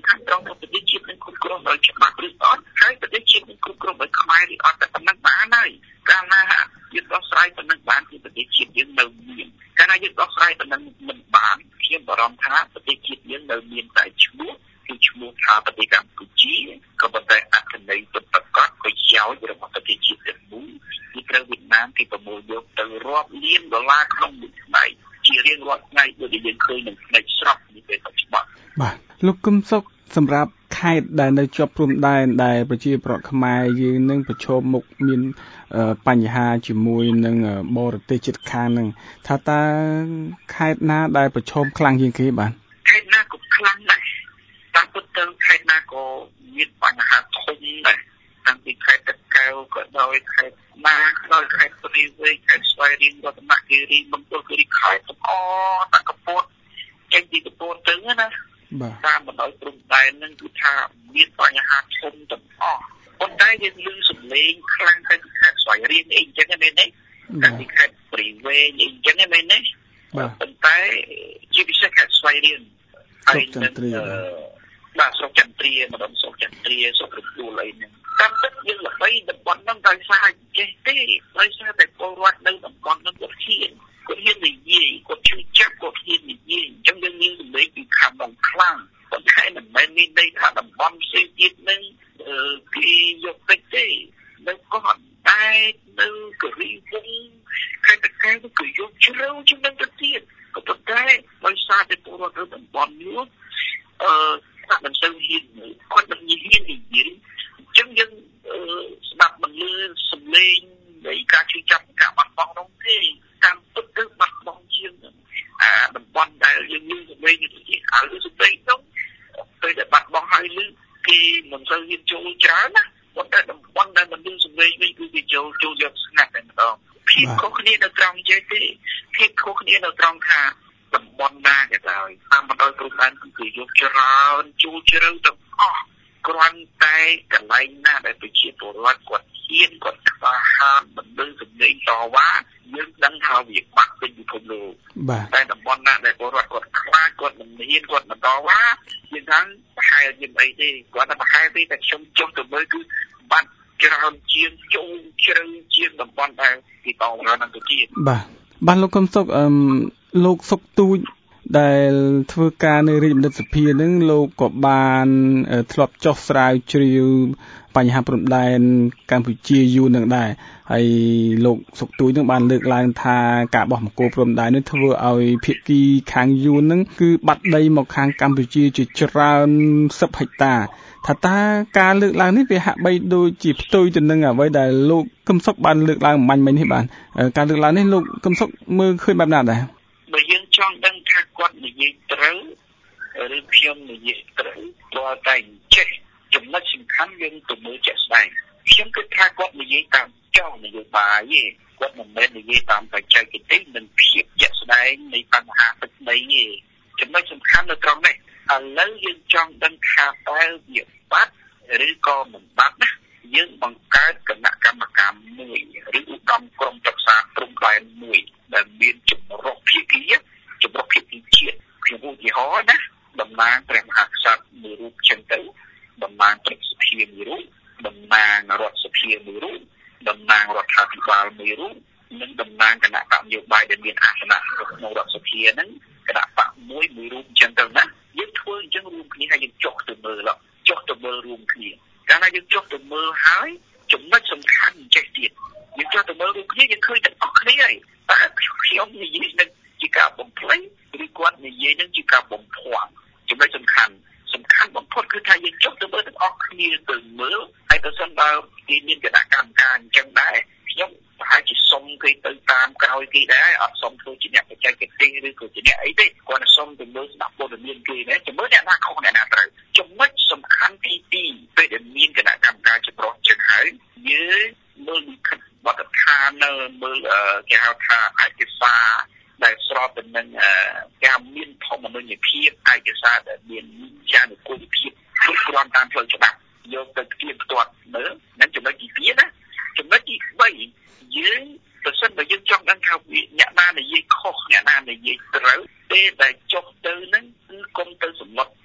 Speaker 7: ខាន់ត្រង់ថាប្រទេសជាតិនឹងគ្រប់គ្រងដោយច្បាប់ឬអត់ហើយប្រទេសជាតិនឹងគ្រប់គ្រងដោយខ្មែរឬអត់តែប៉ុណ្ណឹងបានហើយកាលណាយើងដោះស្រាយប៉ុណ្ណឹងបានគឺប្រទេសជាតិយើងនៅមានកាលណាយើងដោះស្រាយប៉ុណ្ណឹងមិនបានខ្ញុំបារម្ភថាប្រទេសជាតិយើងនៅមានតែឈ្មោះគឺឈ្មោះថាប្រទេសកម្ពុជាក៏ប៉ុន្តែអត្ថន័យពិតប្រាកដប្រយោជន៍របស់ប្រទេសជាតិទាំងមូលគឺត្រូវវៀតណាមគេប្រមូលយកទៅរាប់លានដុល្លារក្នុងមួយថ្ងៃជារៀងរាល់ថ្ងៃដូចយើងឃើញនឹងផ្នែកស្រុកនេះពេលបច្ចុប្បន្ន
Speaker 6: បាទលោកកឹមសុខសម្រាប់ខេត្តដែលនៅជាប់ព្រំដែនដែលប្រជាប្រដ្ឋខ្មែរយើងនឹងប្រឈមមុខមានបញ្ហាជាមួយនឹងបរទេសជិតខាងនឹងថាតើខេត្តណាដែលប្រឈមខ្លាំងជាងគេបាទ
Speaker 7: ខេត្តណាក៏ខ្លាំងដែរតាមពិតទៅខេត្តណាក៏មានបញ្ហាធំដែរតាំងពីខេត្តតាកែវក៏ដោយខេត្តណាក៏ដោយខេត្តព្រៃវែងខេត្តស្វាយរៀងរតនគិរីមណ្ឌលគិរីខេត្តទាំងអស់តាកពតចេញពីកពតទៅណា
Speaker 6: បាទ
Speaker 7: តាមបណ្ដោយព្រំដែននឹងគឺថាមានបញ្ហាធំទាំងអស់ប៉ុន្តែយើងលឺសំឡេងខ្លាំងទៅខេត្តស្វាយរៀងអីចឹងមែនទេតាំងពីខេត្តព្រៃវែងអីចឹងមែនទេប៉ុន្តែជាពិសេសខេត្តស្វាយរៀង
Speaker 6: ហើយនឹង
Speaker 7: បាទស្រុកចន្ទ្រាម្ដងស្រុកចន្ទ្រាស្រុករទួលអីហ្នឹងតាមទឹកយើងល្បីតំបន់ហ្នឹងដោយសារចេះទេដោយសារតែពលរដ្ឋនៅតំបន់ហ្នឹងគាត់ហ៊ានគាត់ហ៊ាននិយាយគាត់ជឿចាប់គាត់ហ៊ាននិយាយអញ្ចឹងយើងមានសម្លេងពីខាងក្នុងខ្លាំងប៉ុន្តែមិនមែនមានន័យថាតំបន់ផ្សេងទៀតហ្នឹងគេយកតិចទេនៅកោះតែនៅកូរីវងខេត្តតាកែវគឺយកជ្រៅជាងនឹងទៅទៀតក៏ប៉ុន្តែដោយសារតែពលរដ្ឋនៅតំបន់នោះអឺគាត់មិនសូវហ៊ានគាត់មិនហ៊ាននិយាយអញ្ចឹងយើងស្ដាប់មិនលឺសំឡេងនៃការជួយចាប់ការបាត់បង់នោះទេតាមពិតទៅបាត់បង់ជាងអាតំបន់ដែលយើងលឺសំឡេងនេះទីឲ្យសំឡេងនោះពេលដែលបាត់បង់ហើយលឺគេមិនសូវហ៊ានចូលច្រើនណាប៉ុន្តែតំបន់ដែលមិនលឺសំឡេងនេះគឺគេចូលចូលយកស្ងាត់តែម្ដងភាពខុសគ្នានៅត្រង់ចេះទេភាពខុសគ្នានៅត្រង់ថាតំបន់ណាក៏ដោយតាមបណ្ដោយព្រំដែនគឺគេយកច្រើនជួលជ្រៅទាំងអស់គ្រាន់តែកន្លែងណាដែលប្រជាពលរដ្ឋគាត់ហ៊ានគាត់ខ្វះហាមមិនដឹងសម្លេងតវ៉ាយើងដឹងថាវាបាក់ពេញពិភពលោកតែតំបន់ណាដែលពលរដ្ឋគាត់ខ្លាចគាត់មិនហ៊ានគាត់មិនតវ៉ាយើងថាប្រហែលជាអីទេគាត់តែប្រហែលទេតែខ្ញុំចង់ទៅមើលគឺបាត់ច្រើនជាងចូលជ្រៅជាងតំបន់ដែលគេតវ៉ានឹងទៅទៀត
Speaker 6: បាទបាទលោកកឹមសុខអឺលោកសុកទូចដែលធ្វើការនៅរាជបណ្ឌិតសភានឹងលោកក៏បានធ្លាប់ចុះស្រាវជ្រាវបញ្ហាព្រំដែនកម្ពុជាយូរនឹងដែរហើយលោកសុកទូចនឹងបានលើកឡើងថាការបោះបង្គោលព្រំដែននេះធ្វើឲ្យភាគីខាងយួននឹងគឺបាត់ដីមកខាងកម្ពុជាជាច្រើនសិបហិកតាថាតើការលើកឡើងនេះវាហាក់បីដូចជាផ្ទុយទៅនឹងអ្វីដែលលោកកឹមសុខបានលើកឡើងអំបញ្ញមិញនេះបាទការលើកឡើងនេះលោកកឹមសុខមើលឃើញបែបណាដែរ
Speaker 7: បើយើងចង់ដឹងថាគាត់និយាយត្រូវឬខ្ញុំនិយាយត្រូវព្រោះតែចេះចំណុចសំខាន់យើងទៅមើលជាក់ស្ដែងខ្ញុំគិតថាគាត់និយាយតាមចោលនយោបាយទេគាត់មិនមែននិយាយតាមបច្ចេកទេសនិងភាពជាក់ស្ដែងនៃបញ្ហាទឹកដីទេចំណុចសំខាន់នៅត្រង់នេះឥឡូវយើងចង់ដឹងថាតើវាបាត់ឬក៏មិនបាត់ណាយើងបង្កើតគណៈកម្មការមួយឬឧត្តមក្រុមប្រឹក្សាព្រំដែនមួយដែលមានចម្រុះភាគីចម្រុះភាគីជាតិខ្ញុំឧទាហរណ៍ណាតំណាងព្រះមហាក្សត្រមួយរូបចឹងទៅតំណាងព្រឹទ្ធសភាមួយរូបតំណាងរដ្ឋសភាមួយរូបតំណាងរដ្ឋាភិបាលមួយរូបនិងតំណាងគណៈបកនយោបាយដែលមានអាសនៈក្នុងរដ្ឋសភាហ្នឹងគណៈបកមួយមួយរូបចឹងទៅណាយើងធ្វើអញ្ចឹងរួមគ្នាហើយយើងចុះទៅមើលចុះទៅមើលរួមគ្នាកាលណាយើងចុះទៅមើលហើយចំណុចសំខាន់ចេះទៀតយើងចុះទៅមើលរួមគ្នាយើងឃើញទាំងអស់គ្នាហើយតើខ្ញុំនិយាយនឹងជាការបំភ្លៃឬគាត់និយាយនឹងជាការបំភ័ងចំណុចសំខាន់សំខាន់បំផុតគឺថាយើងចុះទៅមើលទាំងអស់គ្នាទៅមើលហើយទៅសិនបើគេមានគណៈកម្មការអញ្ចឹងដែរខ្ញុំប្រហែលជាសុំគេទៅតាមក្រោយគេដែរអត់សុំធ្វើជាអ្នកបច្ចេកទេសឬក៏ជាអ្នកអីទេគាត់សុំទៅមើលស្ដាប់ព័ត៌មានគេដែរចាំមើលអ្នកណាខុសអ្នកណាត្រូវចំណុចសំខាន់ទីពីរពេលដែលមានគណៈកម្មការចម្រុះចឹងហើយយើងមើលលិខិតបទដ្ឋាននៅមើលគេហៅថាឯកសារដែលស្របទៅនឹងការមានធម្មនុញ្ញភាពឯកសារដែលមានចានុគោលភាពគ្រប់គ្រាន់តាមផ្លូវច្បាប់យកទៅផ្ទៀងផ្ទាត់មើលនឹងចំណុចទីពីរណាចំណុចទីបីយើងប្រសិនបើយើងចង់ដឹងថាអ្នកណានិយាយខុសអ្នកណានិយាយត្រូវពេលដែលចុះទៅនឹងគឺគុំទៅសម្លុតប្រជា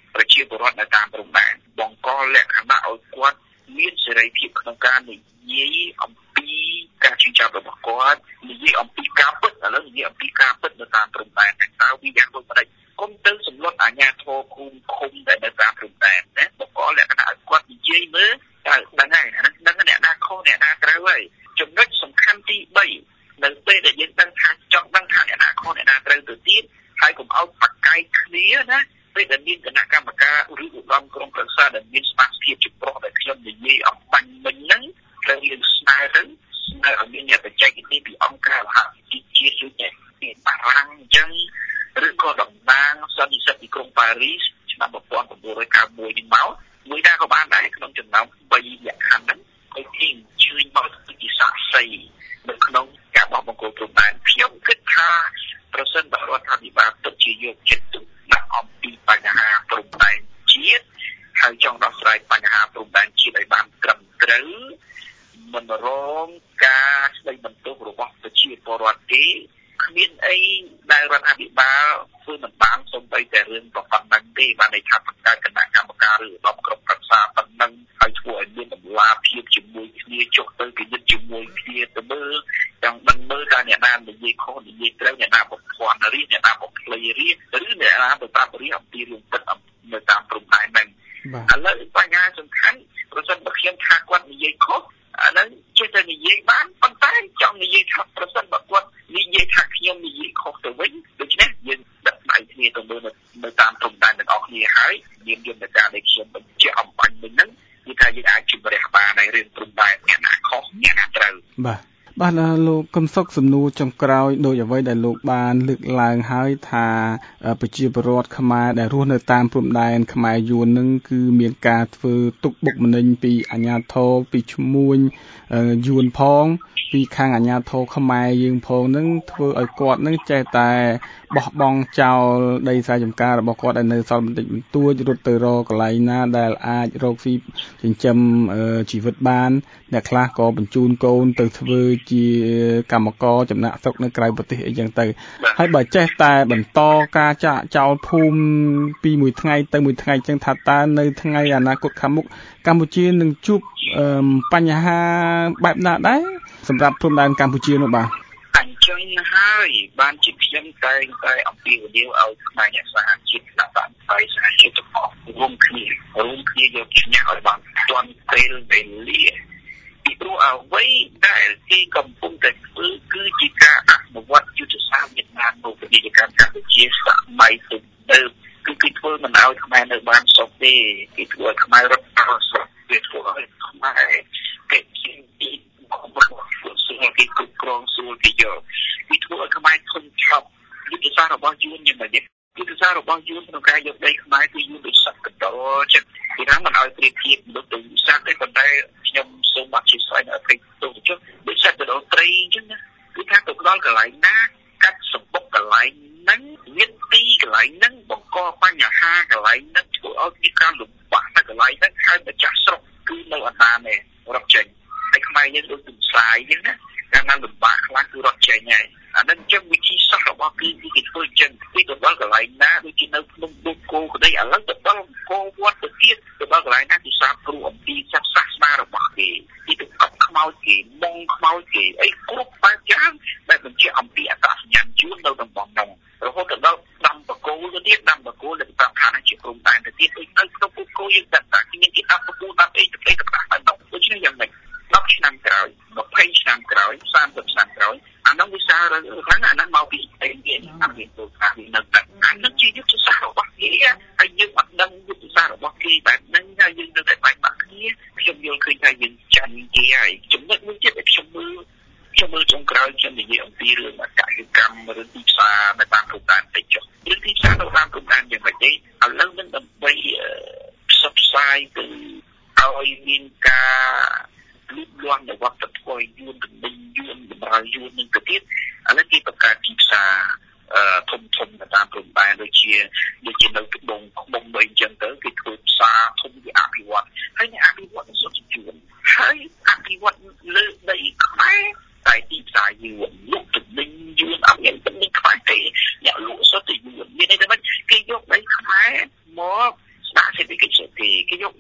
Speaker 7: ពលរដ្ឋនៅតាមព្រំដែនបង្កលក្ខណៈឲ្យគាត់មានសេរីភាពក្នុងការនិយាយអំពីការជឿចាប់របស់គាត់និយាយអំពីការពិតឥឡូវនិយាយអំពីការពិតនៅតាមព្រំដែនតើវាយ៉ាងដូចម្ដេចគុំទៅសម្លុតអាជ្ញាធរឃុំឃុំដែលនៅតាមព្រំដែនណាបង្កលក្ខណៈឲ្យគាត់និយាយមើលតើដឹងហើយអាហ្នឹងដឹងអ្នកណាខុសអ្នកណាត្រូវហើយចំណុចសំខាន់ទី3នៅពេលដែលយើងដឹងថាចង់ដឹងថាអ្នកណាខុសអ្នកណាត្រូវទៅទៀតហើយកុំឲ្យបកកាយគ្នាណាពេលដែលមានគណៈកម្មការឬឧត្តមក្រុមប្រឹក្សាដែលមានស្មារតីជំប្រុសដែលខ្ញុំនិយាយអំបញ្ញមិញហ្នឹងត្រូវយើងស្នើទៅស្នើឲ្យមានអ្នកបច្ចេកទេសពីអង្គការសហជីវជាតិដូចជាបារាំងអញ្ចឹងឬក៏តំណាងសន្និសីទទីក្រុងប៉ារីសឆ្នាំmột nghìn chín trăm chín mươi mốtនេះមកមួយដែរក៏បានដែរក្នុងចំណោមបីលក្ខខណ្ឌហ្នឹងឲ្យគេជឿមកពីសាកសីនៅក្នុងការបោះបង្គោលព្រំដែនខ្ញុំគិតថាប្រសិនបើរដ្ឋាភិបាលពិតជាយកចិត្តទុកដាក់អំពីបញ្ហាព្រំដែនជាតិហើយចង់ដោះស្រាយបញ្ហាព្រំដែនជាតិឲ្យបានត្រឹមត្រូវមិនរងការស្ដីបន្ទោសរបស់ប្រជាពលរដ្ឋទេគ្មានអីដែលរដ្ឋាភិបាលធ្វើមិនបានសូម្បីតែរឿងប៉ុណ្ណឹងទេបានន័យថាបង្កើតគណៈកម្មការឬឧត្តមក្រុមប្រឹក្សាប៉ុណ្ណឹងហើយធ្វើឲ្យមានតម្លាភាពជាមួយគ្នាចុះទៅពិនិត្យជាមួយគ្នាទៅមើលចង់ដឹងមើលថាអ្នកណានិយាយខុសនិយាយត្រូវអ្នកណាបំភាន់រៀបអ្នកណាបំភ្លៃរៀបឬអ្នកណាទៅប្រាប់រៀបអំពីរឿងពិតនៅតាមព្រំដែនហ្នឹងឥឡូវបញ្ហាសំខាន់ប្រសិនបើខ្ញុំថាគាត់និយាយខុសអាហ្នឹងចេះតែនិយាយបានប៉ុន្តែចង់និយាយថាប្រសិនបើគាត់និយាយថាខ្ញុំនិយាយខុសទៅវិញដូច្នេះយើងដាក់ដៃគ្នាទៅមើលនៅតាមព្រំដែនទាំងអស់គ្នាហើយមានយន្តការដែលខ្ញុំបញ្ជាក់អំបញ្ញមិញហ្នឹងគឺថាយើងអាចជំរះបានในរឿងព្រំដែនអ្នកណាខុសអ្នកណាត្រូវ
Speaker 6: បាទបាទលោកកឹមសុខសំណួរចុងក្រោយដោយអ្វីដែលលោកបានលើកឡើងហើយថាប្រជាពលរដ្ឋខ្មែរដែលរស់នៅតាមព្រំដែនខ្មែរយួននឹងគឺមានការធ្វើទុកបុកម្នេញពីអាជ្ញាធរពីឈ្មួញយួនផងពីខាងអាជ្ញាធរខ្មែរយើងផងនឹងធ្វើឲ្យគាត់នឹងចេះតែបោះបង់ចោលដីស្រែចម្ការរបស់គាត់ឲ្យនៅសល់បន្តិចបន្តួចរត់ទៅរកកន្លែងណាដែលអាចរកស៊ីចិញ្ចឹមជីវិតបានអ្នកខ្លះក៏បញ្ជូនកូនទៅធ្វើជាកម្មករចំណាក់ស្រុកនៅក្រៅប្រទេសអីចឹងទៅហើយបើចេះតែបន្តការចាក់ចោលភូមិពីមួយថ្ងៃទៅមួយថ្ងៃចឹងថាតើនៅថ្ងៃអនាគតខាងមុខកម្ពុជានឹងជួបបញ្ហាបែបណាដែរសម្រាប់ព្រំដែនកម្ពុជានោះបាទ
Speaker 7: អញ្ចឹងហើយបានជាខ្ញុំតែងតែអំពាវនាវឲ្យខ្មែរអ្នកសហជីពដាក់បានផ្សាយសហជីពទាំងអស់រួមគ្នារួមគ្នាយកឈ្នះឲ្យបានទាន់ពេលវេលាពីព្រោះអ្វីដែលគេកំពុងតែធ្វើគឺជាការអនុវត្តយុទ្ធសាស្ត្រវៀតណាមនៅប្រទេសកម្ពុជាសម័យទំនើបគឺគេធ្វើមិនឲ្យខ្មែរនៅបានសុខទេគេធ្វើឲ្យខ្មែររត់ទៅសុខគេធ្វើឲ្យខ្មែរគេជាទីគេគ្រប់គ្រងសួរគេយកពីធ្វើឲ្យខ្មែរធន់ឆប់យុទ្ធសាស្ត្ររបស់យួនយ៉ាងម៉េចយុទ្ធសាស្ត្ររបស់យួនក្នុងការយកដីខ្មែរគឺយួនដូចសត្វកណ្ដុរចិត្តគេថាមិនឲ្យប្រៀបធៀបដូចទៅសត្វទេប៉ុន្តែខ្ញុំសូមអធិស្ឋានឲ្យទៅចុះដូចសត្វកណ្ដុរត្រីអញ្ចឹងណាគឺថាទៅដល់កន្លែងណាកាត់សម្បុកកន្លែងហ្នឹងមានទីកន្លែងហ្នឹងបង្កបញ្ហាកន្លែងហ្នឹងធ្វើឲ្យមានការលំបាកនៅកន្លែងហ្នឹងហើយម្ចាស់ស្រុកគឺនៅអណ្ដានឯរត់ចេញហើយខ្មែរយើងដូចទំស្រាយអញ្ចឹងណាកាលណាលំបាកខ្លាំងគឺរត់ចេញហើយអានឹងចឹងវិធីសាស្ត្ររបស់គឺគេធ្វើអញ្ចឹងពីទៅដល់កន្លែងណាដូចជានៅក្នុងបុកគោក្តីឥឡូវទៅដល់គោវត្តទៅទៀតទៅដល់កន្លែងណាគឺសាបគ្រូអំពីសាសនារបស់គេទីទៅអត់ខ្មោចគេម៉ងខ្មោចគេអីគ្រប់បែបយ៉ាងដែលបញ្ជាក់អំពីអត្តសញ្ញាណយួននៅតំបន់នោះរហូតទៅដល់ដាំបកគោទៅទៀតដាំបកគោដែលប្រាប់ថាជាព្រំដែនទៅទៀតដូចនៅក្នុងបុកគោយើងដាក់ថាគ្នាគេដាំបកគោដាំអីទៅទៅដាក់ទៅនោះដូច្នេះយ៉ាងម៉េចដប់ឆ្នាំក្រោយ20ឆ្នាំក្រោយ30ឆ្នាំក្រោយអានោះវាសារហ្នឹងអានោះមកពីអីគេអាមានទូថាវានៅតែអានោះជាយុទ្ធសាស្ត្ររបស់គេហើយយើងអត់ដឹងយុទ្ធសាស្ត្ររបស់គេបែបហ្នឹងហើយយើងនៅតែបែកបាក់គ្នាខ្ញុំយល់ឃើញថាយើងចាញ់គេហើយចំណុចមួយទៀតដែលខ្ញុំមើលខ្ញុំមើលចុងក្រោយខ្ញុំនិយាយអំពីរឿងអកកម្មឬទីផ្សារនៅតាមព្រំដែនតិចចុះរឿងទីផ្សារនៅតាមព្រំដែនយ៉ាងម៉េចទេឥឡូវនឹងដើម្បីផ្សព្វផ្សាយទៅឲ្យមានការលូតលាស់នៅវប្បធម៌យួនទំនិញយួនតម្រូវយួននឹងទៅទៀតឥឡូវគេបង្កើតទីផ្សារធំធំនៅតាមព្រំដែនដូចជាដូចជានៅត្បូងខ្មុំអីចឹងទៅគេធ្វើផ្សារធំវាអភិវឌ្ឍហើយអ្នកអភិវឌ្ឍសុទ្ធជាយួនហើយអភិវឌ្ឍលើដីខ្មែរតែទីផ្សារយួនលក់ទំនិញយួនអត់មានទំនិញខ្មែរទេអ្នកលក់សុទ្ធតែយួនមានន័យថាគេយកដីខ្មែរមកស្ដារសេ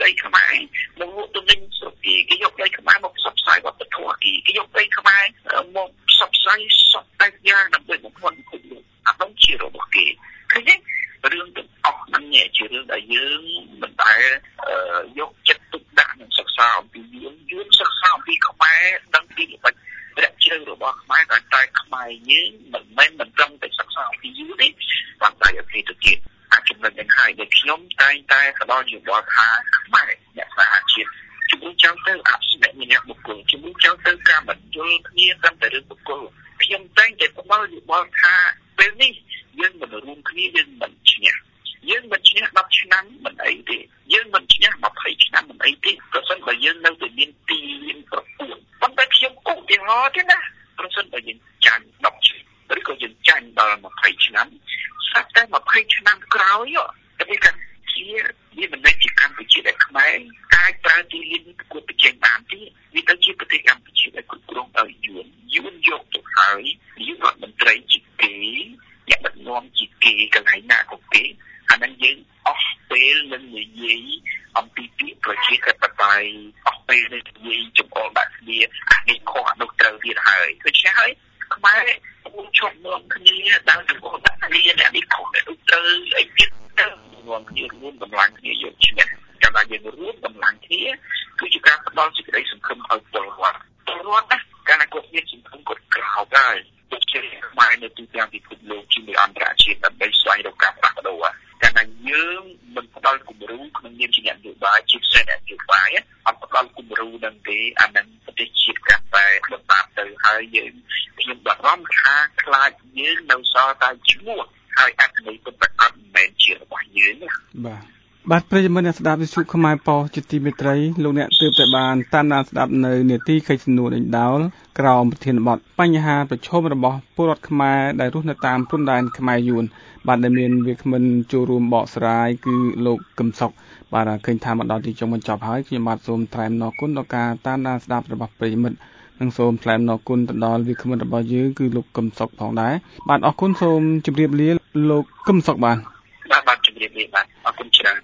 Speaker 7: ដីខ្មែរមកលក់ទៅវិញស្រុកគេគេយកដីខ្មែរមកផ្សព្វផ្សាយវប្បធម៌គេគេយកដីខ្មែរមកផ្សព្វផ្សាយសពតែយ៉ាងដើម្បីបំផន់ពិភពលោកអានោះជារបស់គេឃើញទេរឿងទាំងអស់ហ្នឹងជារឿងដែលយើងមិនដែលយកចិត្តទុកដាក់នឹងសិក្សាអំពីយើងយើងសិក្សាអំពីខ្មែរដឹងពីល្បិចរកជ្រៅរបស់ខ្មែរតែតែខ្មែរយើងមិនមែនមិនត្រឹមតែសិក្សាអំពីយូរទេបានតែអំពីទៅទៀតអាចចំណុចនេះហើយដែលខ្ញុំតែងតែផ្ដល់យោបល់ថាខ្មែរអ្នកសហជាតិជំនួសចង់ទៅអភិបាលម្នាក់បុគ្គលជំនួសចង់ទៅការបញ្យល់គ្នាតាមតែរឿងបុគ្គលខ្ញុំតែងតែផ្ដល់យោបល់ថាពេលនេះយើងមិនរួមគ្នាយើងមិនឈ្នះយើងមិនឈ្នះដប់ឆ្នាំមិនអីទេយើងមិនឈ្នះម្ភៃឆ្នាំមិនអីទេប្រសិនបើយើងនៅតែមានទីមានប្រព័ន្ធប៉ុន្តែខ្ញុំឧទាហរណ៍ទេណាប្រសិនបើយើងចាញ់ដប់ឆ្នាំឬក៏យើងចាញ់ដល់ម្ភៃឆ្នាំស្រាប់តែម្ភៃឆ្នាំក្រោយទៅវាកម្ពុជាវាមិនមែនជាកម្ពុជាដែលខ្មែរអាចប្រើទីលានប្រកួតប្រជែងបានទេវាទៅជាប្រទេសកម្ពុជាដែលគ្រប់គ្រងដោយយួនយួនយកទៅហើយយុវមន្ត្រីជាគេអ្នកដឹកនាំជាគេកន្លែងណាក៏គេអានឹងយើងអស់ពេលនឹងនិយាយអំពីពាក្យប្រជាធិបតេយ្យអស់ពេលនឹងនិយាយចំអល់ដាក់គ្នាអានេះខុសអានោះត្រូវទៀតហើយដូច្នេះហើយខ្មែរពួកជុំនាំគ្នាដើរចំអល់ដាក់គ្នាអានេះខុសអានោះត្រូវអីទៀតទៅរួមគ្នារួមកម្លាំងគ្នាយកឈ្នះកាលណាយើងរួមកម្លាំងគ្នាគឺជាការផ្ដល់សេចក្តីសង្ឃឹមឲ្យពលរដ្ឋពលរដ្ឋណាកាលណាគាត់មានសង្ឃឹមគាត់ក្រោកហើយដូចជាខ្មែរនៅទូទាំងពិភពលោកជាមួយអន្តរជាតិដើម្បីស្វែងរកការផ្លាស់ប្ដូរតែតែយើងមិនផ្ដល់គំរូក្នុងនាមជាអ្នកនយោបាយជាផ្សេងអ្នកនយោបាយអត់ផ្ដល់គំរូនឹងទេអានឹងប្រទេសជាតិកាន់តែបន្តទៅហើយយើងខ្ញុំបារម្ភថាខ្លាចយើងនៅសល់តែឈ្មោះហើយអត្ថន័យពិតប្រាកដមិនមែនជារបស់យើងណា
Speaker 6: បាទបាទប្រិយមិត្តអ្នកស្ដាប់វិទ្យុខ្មែរប៉ុស្តិ៍ជាទីមេត្រីលោកអ្នកទើបតែបានតាមដានស្ដាប់នៅនេតិកិច្ចសំណួរដេញដោលក្រោមប្រធានបទបញ្ហាប្រឈមរបស់ពលរដ្ឋខ្មែរដែលរស់នៅតាមព្រំដែនខ្មែរយួនបាទដែលមានវាគ្មិនចូលរួមបកស្រាយគឺលោកកឹមសុខបាទឃើញថាមកដល់ទីចុងបញ្ចប់ហើយខ្ញុំបាទសូមថ្លែងអំណរគុណដល់ការតាមដានស្ដាប់របស់ប្រិយមិត្តនិងសូមថ្លែងអំណរគុណទៅដល់វាគ្មិនរបស់យើងគឺលោកកឹមសុខផងដែរបាទអរគុណសូមជម្រាបលាលោកកឹមសុខបាទ
Speaker 7: បាទបាទជម្រាបលាបាទអរគុណច្រើន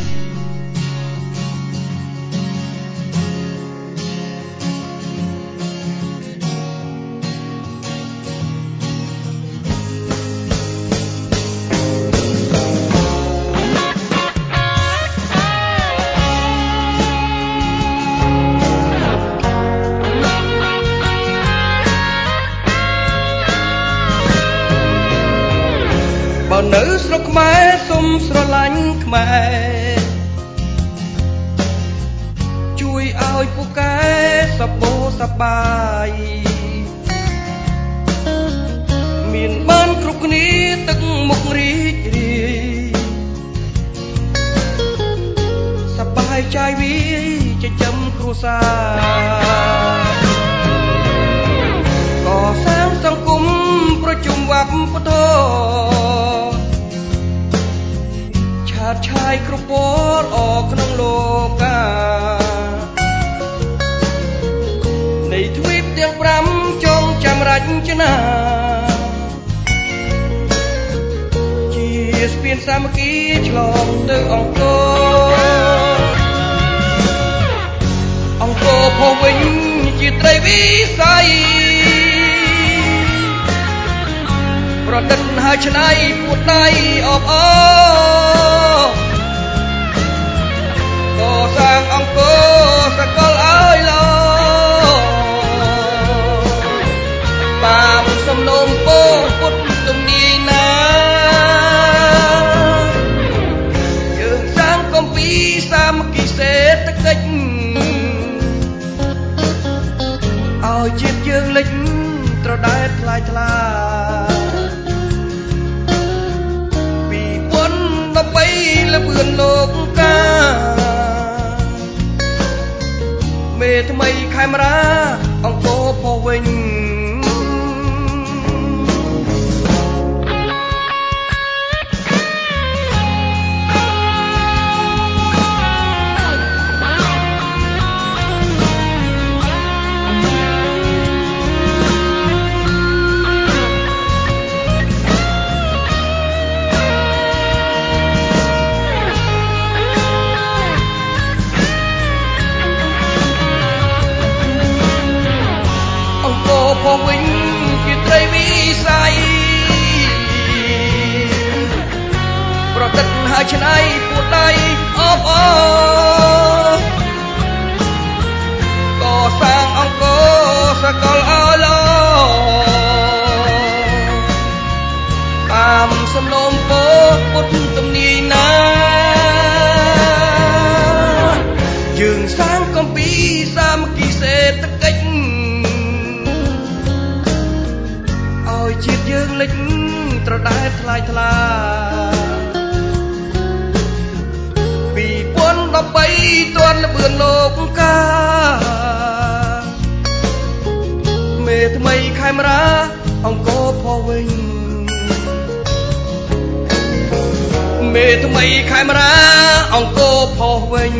Speaker 8: នៅស្រុកខ្មែរសុំស្រឡាញ់ខ្មែរជួយឲ្យពូកែសប្បុសប្បាយមានបានគ្រប់គ្នាទឹកមុខរីករាយសប្បាយใจវាចិញ្ចឹមគ្រួសារកសាងសង្គមប្រជុំវប្បធម៌ឆាយគ្រប់ពណ៌អក្នុងលោកកានៃទ្វីបទាំងប្រាំចងចាំរចនាជាស្ពានសាមគ្គីឆ្លងទៅអង្គរអង្គរផុសវិញជាត្រីវិស័យប្រឌិតហើយឆ្នៃពួតដៃអបអរកសាងអង្គរសកលឲ្យល្អតាមសំណូមពរពុទ្ធទំនាយណាយើងសាងកំពីសាមគ្គីសេដ្ឋកិច្ចឲ្យជាតិយើងលេចត្រដែតថ្លៃថ្លាពីពុនដើម្បីលបឿនលោកកាមេថ្មីខេមរាអង្គរផុសវិញសំឡូមពរពុតទំនាយណាយើងសាងកំពីសាមគ្គីសេដ្ឋកិច្ចឲ្យជាតិយើងលេចត្រដែតថ្លៃថ្លាពីរពាន់ដប់បីទាន់លបឿនលោកកាមេថ្មីខេមរាអង្គរផុសវិញមេថ្មីខេមរាអង្គរផុសវិញ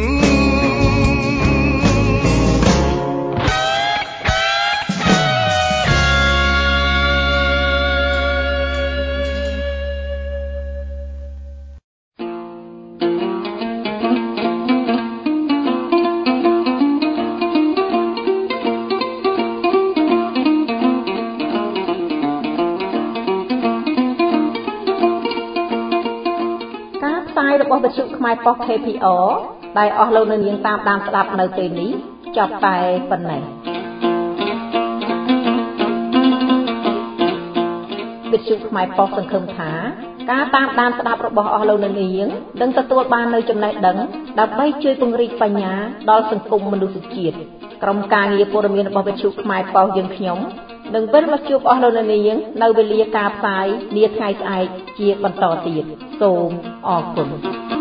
Speaker 8: របស់វិទ្យុខ្មែរប៉ុស ខេ ភី អរ ដែលអស់លោកនៅនាងតាមដានស្ដាប់នៅពេលនេះចប់តែប៉ុណ្ណេះវិទ្យុខ្មែរប៉ុសសង្ឃឹមថាការតាមដានស្ដាប់របស់អស់លោកនៅនាងនឹងទទួលបាននូវចំណេះដឹងដើម្បីជួយពង្រីកបញ្ញាដល់សង្គមមនុស្សជាតិក្រុមការងារព័ត៌មានរបស់វិទ្យុខ្មែរប៉ុសយើងខ្ញុំនឹងវិលមកជួបអស់លោកនៅនាងនៅវេលាការផ្សាយនាថ្ងៃស្អែកជាបន្តទៀតសូមអរគុណ